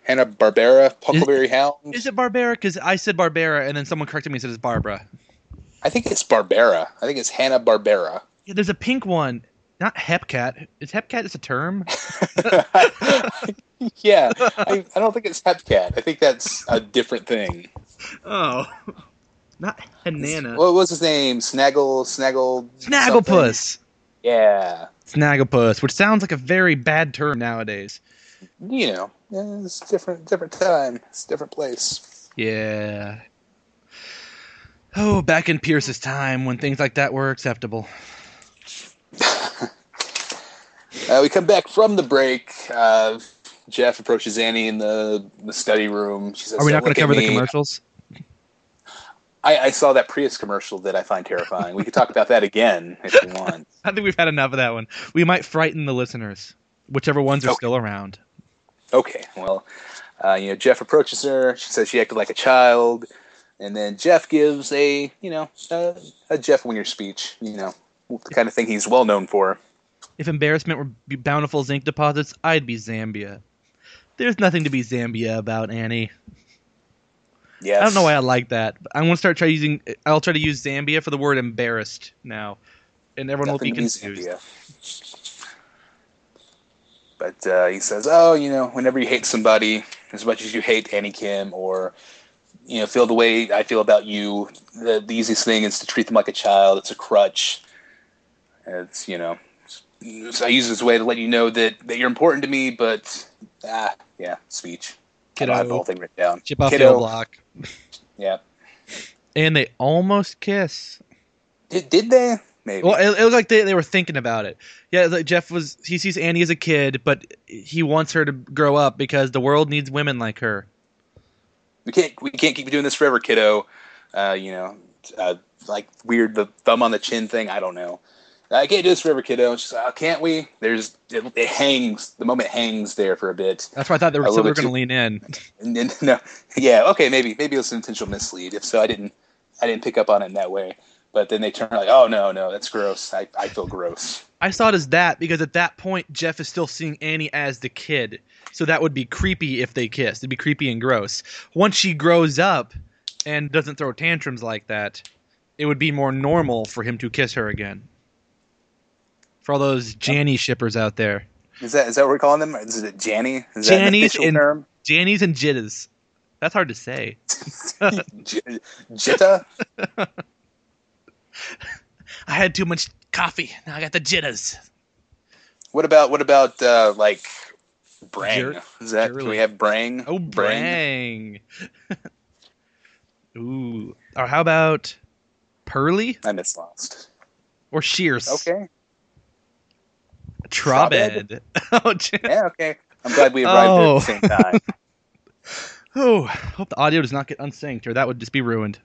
Hanna-Barbera, Huckleberry Hound. Is it Barbera? Because I said Barbera, and then someone corrected me and said it's Barbara. I think it's Barbera. I think it's Hanna-Barbera. Yeah, there's a pink one. Not Hepcat. Is Hepcat just a term? Yeah, I don't think it's Hepcat. I think that's a different thing. Oh. Not Hanana. What was his name? Snagglepuss. Snagglepuss. Yeah. Snagglepuss, which sounds like a very bad term nowadays. You know, it's different time. It's a different place. Yeah. Oh, back in Pierce's time when things like that were acceptable. We come back from the break. Jeff approaches Annie in the study room. She says, are we not going to cover the commercials? I saw that Prius commercial that I find terrifying. We could talk about that again if you want. I think we've had enough of that one. We might frighten the listeners, whichever ones are still around. Okay, well, Jeff approaches her. She says she acted like a child, and then Jeff gives a Jeff Winger speech. The kind of thing he's well known for. If embarrassment were bountiful zinc deposits, I'd be Zambia. There's nothing to be Zambia about, Annie. Yes. I don't know why I like that. But I'm going to I'll try to use Zambia for the word embarrassed now. And everyone will be confused. But he says, whenever you hate somebody as much as you hate Annie Kim or, feel the way I feel about you, the easiest thing is to treat them like a child. It's a crutch. It's, so I use this way to let you know that you're important to me, but, speech. Kiddo. I have the whole thing written down. Chip off the old block. Yeah. And they almost kiss. Did they? Maybe. Well, it looked like they were thinking about it. Yeah, like he sees Annie as a kid, but he wants her to grow up because the world needs women like her. We can't keep doing this forever, kiddo. Like weird, the thumb on the chin thing. I don't know. I can't do this forever, kiddo. She's like, can't we? It hangs. The moment hangs there for a bit. That's why I thought they were going to lean in. No, yeah, okay, maybe it was an intentional mislead. If so, I didn't pick up on it in that way. But then they turn like, oh no, that's gross. I feel gross. I saw it as that because at that point Jeff is still seeing Annie as the kid, so that would be creepy if they kissed. It'd be creepy and gross. Once she grows up and doesn't throw tantrums like that, it would be more normal for him to kiss her again. For all those Janny shippers out there. Is that what we're calling them? Is it Janny? Is that an official term? Jannies and Jittas. That's hard to say. Jitta? I had too much coffee. Now I got the Jittas. What about like Brang? Can we have Brang? Oh, Brang. Ooh. Or how about Pearly? I miss Lost. Or Shears. Okay. Trobed. Yeah, okay. I'm glad we arrived there at the same time. Oh, hope the audio does not get unsynced, or that would just be ruined.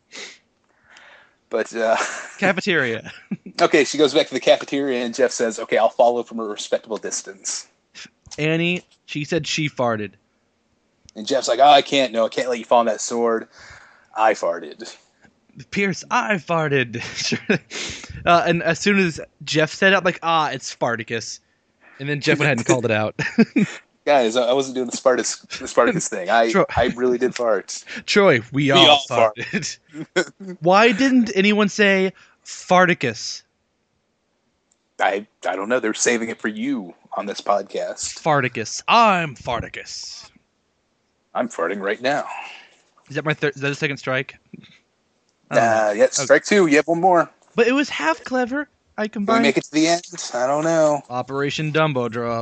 But cafeteria. Okay, she goes back to the cafeteria, and Jeff says, "Okay, I'll follow from a respectable distance." Annie, she said she farted, and Jeff's like, "Oh, I can't let you fall on that sword. I farted." Pierce, I farted. And as soon as Jeff said it, I'm like, it's Spartacus. And then Jeff went ahead and called it out. Guys, I wasn't doing the Spartacus thing. I really did fart. Troy, we all farted. Why didn't anyone say Farticus? I don't know. They're saving it for you on this podcast. Farticus. I'm Farticus. I'm farting right now. Is that is that a second strike? Strike two. You have one more. But it was half clever. I combined. Can we make it to the end? I don't know. Operation Dumbo Drop.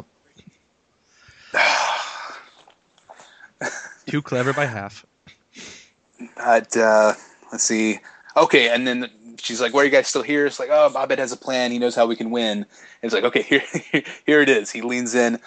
Too clever by half. But let's see. Okay, and then she's like, "Why are you guys still here?" It's like, "Oh, Abed has a plan. He knows how we can win." And it's like, "Okay, here it is." He leans in.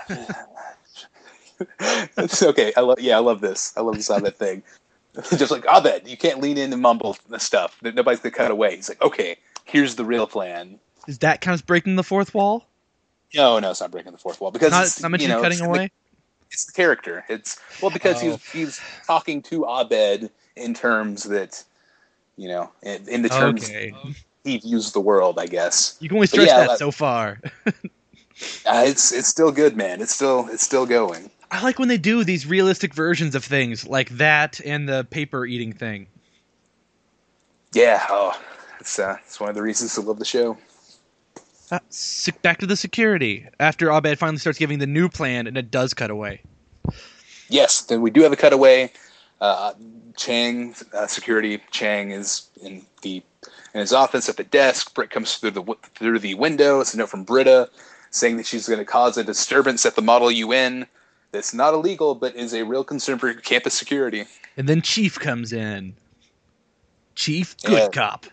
It's okay. I love this. I love this Abed thing. Just like, Abed, you can't lean in and mumble the stuff. Nobody's gonna cut away. He's like, "Okay, here's the real plan." Is that kind of breaking the fourth wall? No, it's not breaking the fourth wall because not mentioning cutting away. It's the character. Because he's talking to Abed in terms that, in the terms he views the world, I guess. You can only stretch that so far. It's still good, man. It's still going. I like when they do these realistic versions of things like that and the paper eating thing. Yeah, it's one of the reasons to love the show. Back to the security. After Abed finally starts giving the new plan, and it does cut away. Yes, then we do have a cutaway. Chang, security. Chang is in his office at the desk. Britt comes through the window. It's a note from Britta saying that she's going to cause a disturbance at the Model UN. That's not illegal, but is a real concern for campus security. And then Chief comes in. Chief Good Cop.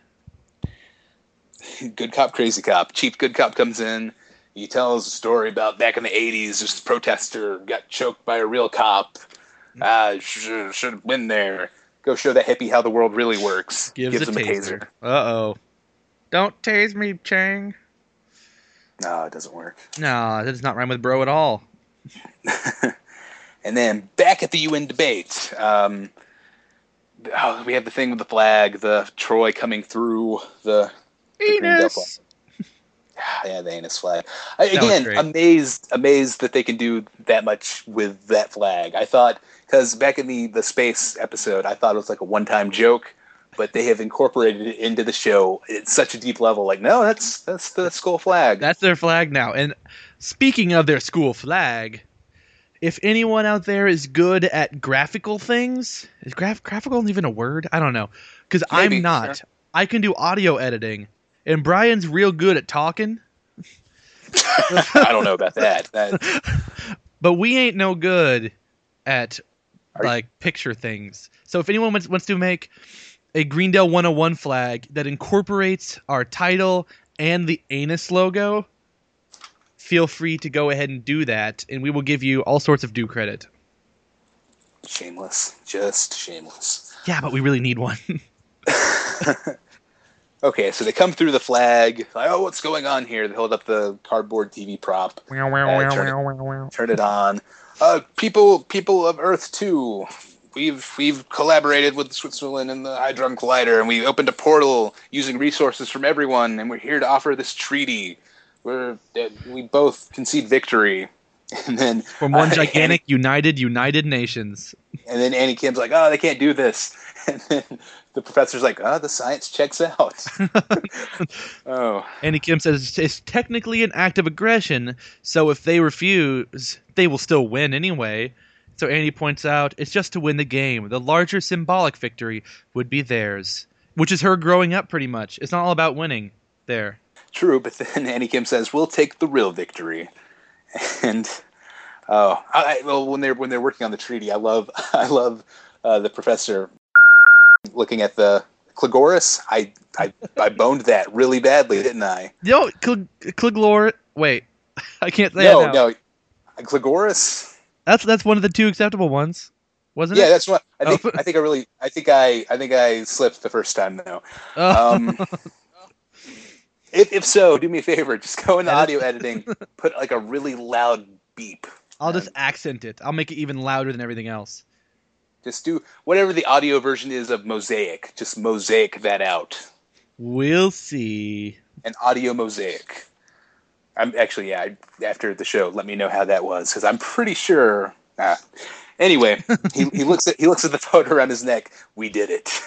Good cop, crazy cop. Chief Good Cop comes in. He tells a story about back in the 80s, this protester got choked by a real cop. Should have been there. Go show that hippie how the world really works. Gives him a taser. Uh-oh. Don't tase me, Chang. No, it doesn't work. No, that does not rhyme with bro at all. And then back at the UN debate, we have the thing with the flag, the Troy coming through the Anus. Yeah, the anus flag. Again, amazed that they can do that much with that flag. I thought, because back in the space episode, I thought it was like a one-time joke, but they have incorporated it into the show at such a deep level. Like, no, that's the school flag. That's their flag now. And speaking of their school flag, if anyone out there is good at graphical things, is graphical even a word? I don't know, because I'm not. Sure. I can do audio editing. And Brian's real good at talking. I don't know about that. But we ain't no good at picture things. So if anyone wants to make a Greendale 101 flag that incorporates our title and the anus logo, feel free to go ahead and do that, and we will give you all sorts of due credit. Shameless. Just shameless. Yeah, but we really need one. Okay, so they come through the flag. Like, oh, what's going on here? They hold up the cardboard TV prop. Turn it on. People of Earth 2. We've collaborated with Switzerland and the Hadron Collider, and we opened a portal using resources from everyone, and we're here to offer this treaty. We both concede victory. And then from one gigantic United Nations. And then Annie Kim's like, oh, they can't do this. And then the professor's like, the science checks out. Annie Kim says it's technically an act of aggression, so if they refuse, they will still win anyway. So Annie points out it's just to win the game. The larger symbolic victory would be theirs, which is her growing up pretty much. It's not all about winning there. True, but then Annie Kim says, we'll take the real victory. And when they're working on the treaty, I love the professor looking at the Cligoris. I boned that really badly, didn't I? Yo, Cliglor. Wait, I can't say it now. No, Cligoris. That's one of the two acceptable ones, wasn't it? Yeah, that's what I think. I think I slipped the first time though. If so, do me a favor. Just go into audio editing. Put like a really loud beep. I'll just accent it. I'll make it even louder than everything else. Just do whatever the audio version is of Mosaic. Just mosaic that out. We'll see. An audio mosaic. I'm actually, after the show, let me know how that was, because I'm pretty sure. Anyway, he looks at the photo around his neck. We did it.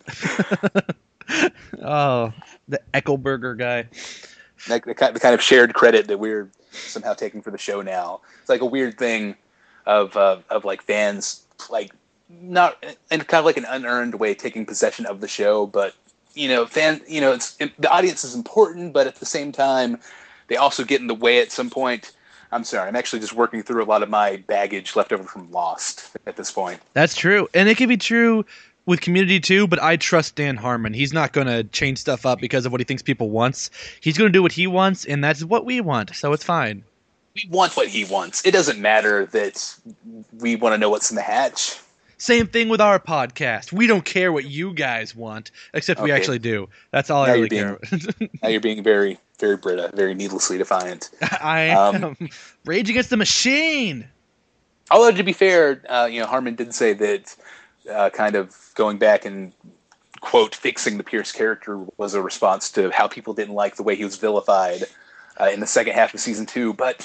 Oh, the Eckelberger guy. The kind of shared credit that we're somehow taking for the show now. It's like a weird thing of like fans like not in kind of like an unearned way taking possession of the show, but the audience is important, but at the same time they also get in the way at some point. I'm sorry, I'm actually just working through a lot of my baggage left over from Lost at this point. That's true, and it can be true with Community too, but I trust Dan Harmon. He's not going to change stuff up because of what he thinks people wants. He's going to do what he wants, and that's what we want, so it's fine. We want what he wants. It doesn't matter that we want to know what's in the hatch. Same thing with our podcast. We don't care what you guys want, except we actually do. That's all I really care about. Now you're being very, very Brita, very needlessly defiant. I am. Rage Against the Machine! Although, to be fair, Harmon did say that kind of going back and, quote, fixing the Pierce character was a response to how people didn't like the way he was vilified in the second half of season 2. But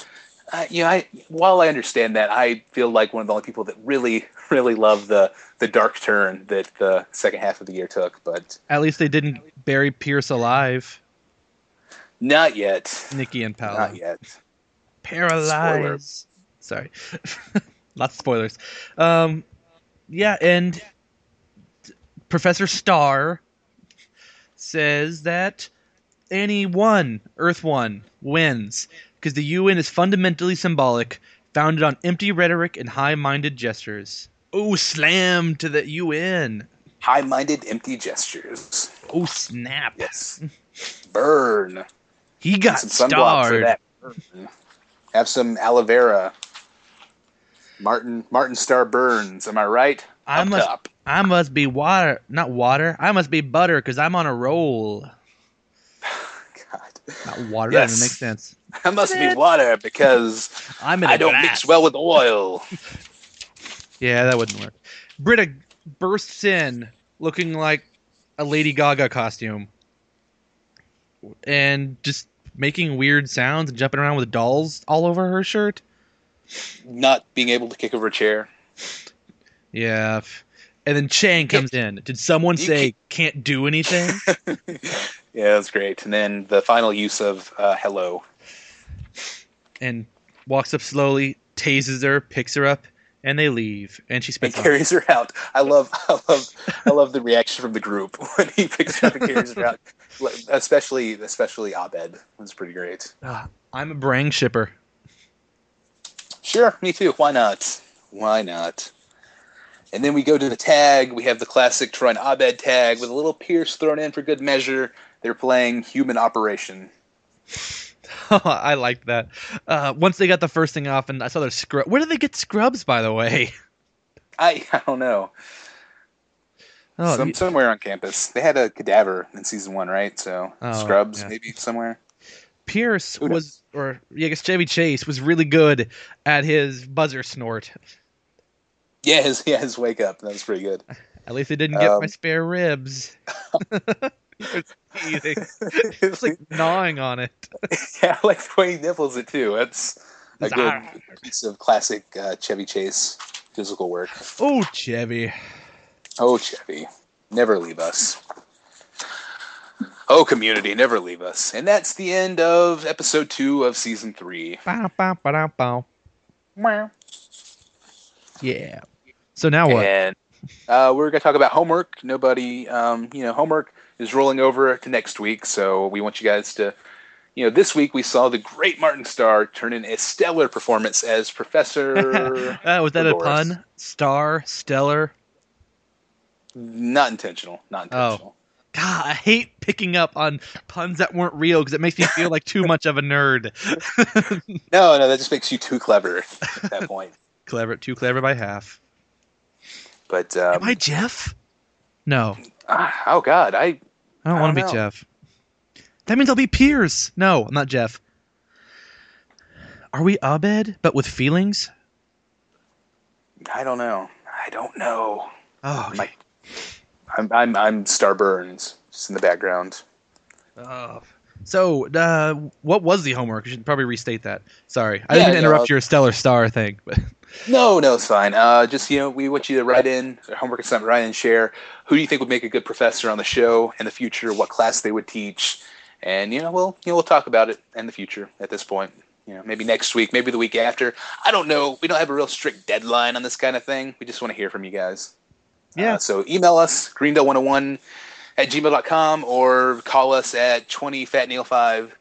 while I understand that, I feel like one of the only people that really, really love the dark turn that the second half of the year took. But At least they didn't bury Pierce alive. not yet. Nikki and Paolo. Not yet. Paralyzed. Sorry. Lots of spoilers. Yeah, and Professor Star says that Earth One, wins. Because the UN is fundamentally symbolic, founded on empty rhetoric and high-minded gestures. Oh, slam to the UN. High-minded, empty gestures. Oh, snap. Yes. Burn. He got some sunblock for starred. that. Burn. Have some aloe vera. Martin Starr burns. Am I right? I must be water. Not water. I must be butter because I'm on a roll. God. Not water. Yes. That doesn't make sense. I must be water because I don't mix well with oil. Yeah, that wouldn't work. Britta bursts in looking like a Lady Gaga costume and just making weird sounds and jumping around with dolls all over her shirt. Not being able to kick over a chair. Yeah. And then Chang comes in. Did someone say can't do anything? Yeah, that's great. And then the final use of hello. And walks up slowly, tases her, picks her up, and they leave. And she spits and carries her out. I love the reaction from the group when he picks her up and carries her out. Especially Abed. That's pretty great. I'm a Brang shipper. Sure, me too. Why not? Why not? And then we go to the tag. We have the classic Troy and Abed tag with a little Pierce thrown in for good measure. They're playing Human Operation. I liked that. Once they got the first thing off, and I saw their scrub. Where did they get scrubs, by the way? I don't know. Oh, Somewhere on campus. They had a cadaver in season 1, right? So scrubs, maybe somewhere. Pierce I guess Chevy Chase was really good at his buzzer snort. Yeah, his wake up. That was pretty good. At least they didn't get my spare ribs. It's like gnawing on it. Yeah, I like the way he nipples it too. That's a good piece of classic Chevy Chase physical work. Oh, Chevy. Oh, Chevy. Never leave us. Oh, Community, never leave us. And that's the end of episode 2 of season 3. Bow, bow, bow, bow. Wow. Yeah. So now what? And we're going to talk about homework. Homework is rolling over to next week, so we want you guys to, this week we saw the great Martin Starr turn in a stellar performance as Professor... Was that Dolores. A pun? Star? Stellar? Not intentional. Oh. God, I hate picking up on puns that weren't real because it makes me feel like too much of a nerd. No, that just makes you too clever at that point. Too clever by half. But am I Jeff? No. Oh God, I don't want to be Jeff. That means I'll be Piers. No, I'm not Jeff. Are we Abed, but with feelings? I don't know. Oh, okay. I'm Starburns, just in the background. So, what was the homework? You should probably restate that. Sorry, I didn't interrupt your stellar star thing. But no, it's fine. We want you to write in homework assignment, write in, share. Who do you think would make a good professor on the show in the future? What class they would teach? And we'll talk about it in the future. At this point, maybe next week, maybe the week after. I don't know. We don't have a real strict deadline on this kind of thing. We just want to hear from you guys. Yeah. So email us, greendale101@gmail.com, or call us at 20FatNeil5.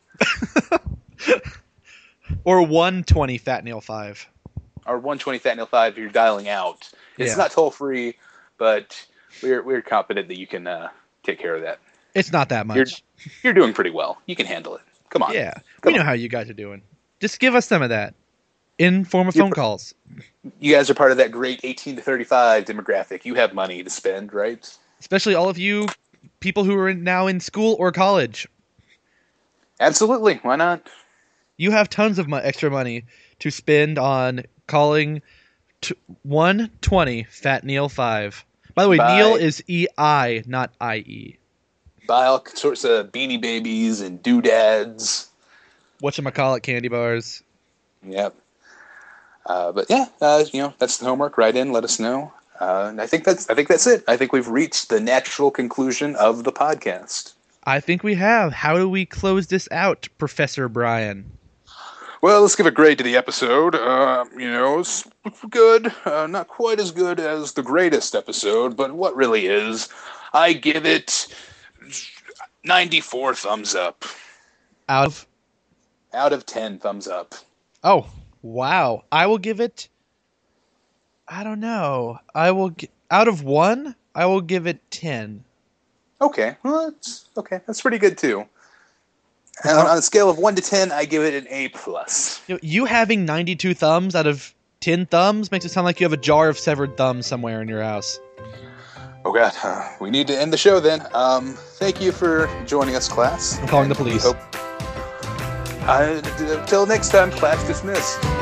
Or 120FatNeil5. Or 120FatNeil5 if you're dialing out. It's not toll free, but we're confident that you can take care of that. It's not that much. You're doing pretty well. You can handle it. Come on. Yeah. We know how you guys are doing. Just give us some of that in form of phone calls. You guys are part of that great 18 to 35 demographic. You have money to spend, right? Especially all of you people who are now in school or college. Absolutely. Why not? You have tons of extra money to spend on calling 120 Fat Neil 5. By the way, Neil is EI, not IE. Buy all sorts of Beanie Babies and doodads. Whatchamacallit candy bars. Yep. But yeah, that's the homework. Write in, let us know. And I think that's it. I think we've reached the natural conclusion of the podcast. I think we have. How do we close this out, Professor Brian? Well, let's give a grade to the episode. It's good. Not quite as good as the greatest episode, but what really is? I give it 94 thumbs up. Out of 10 thumbs up. Oh, wow. I will give it, I don't know. Out of 1, I will give it 10. Okay. Well, that's pretty good too. And on a scale of 1 to 10, I give it an A+. You having 92 thumbs out of 10 thumbs makes it sound like you have a jar of severed thumbs somewhere in your house. Oh God, we need to end the show then. Thank you for joining us, class. I'm calling the police. Until next time, class dismissed.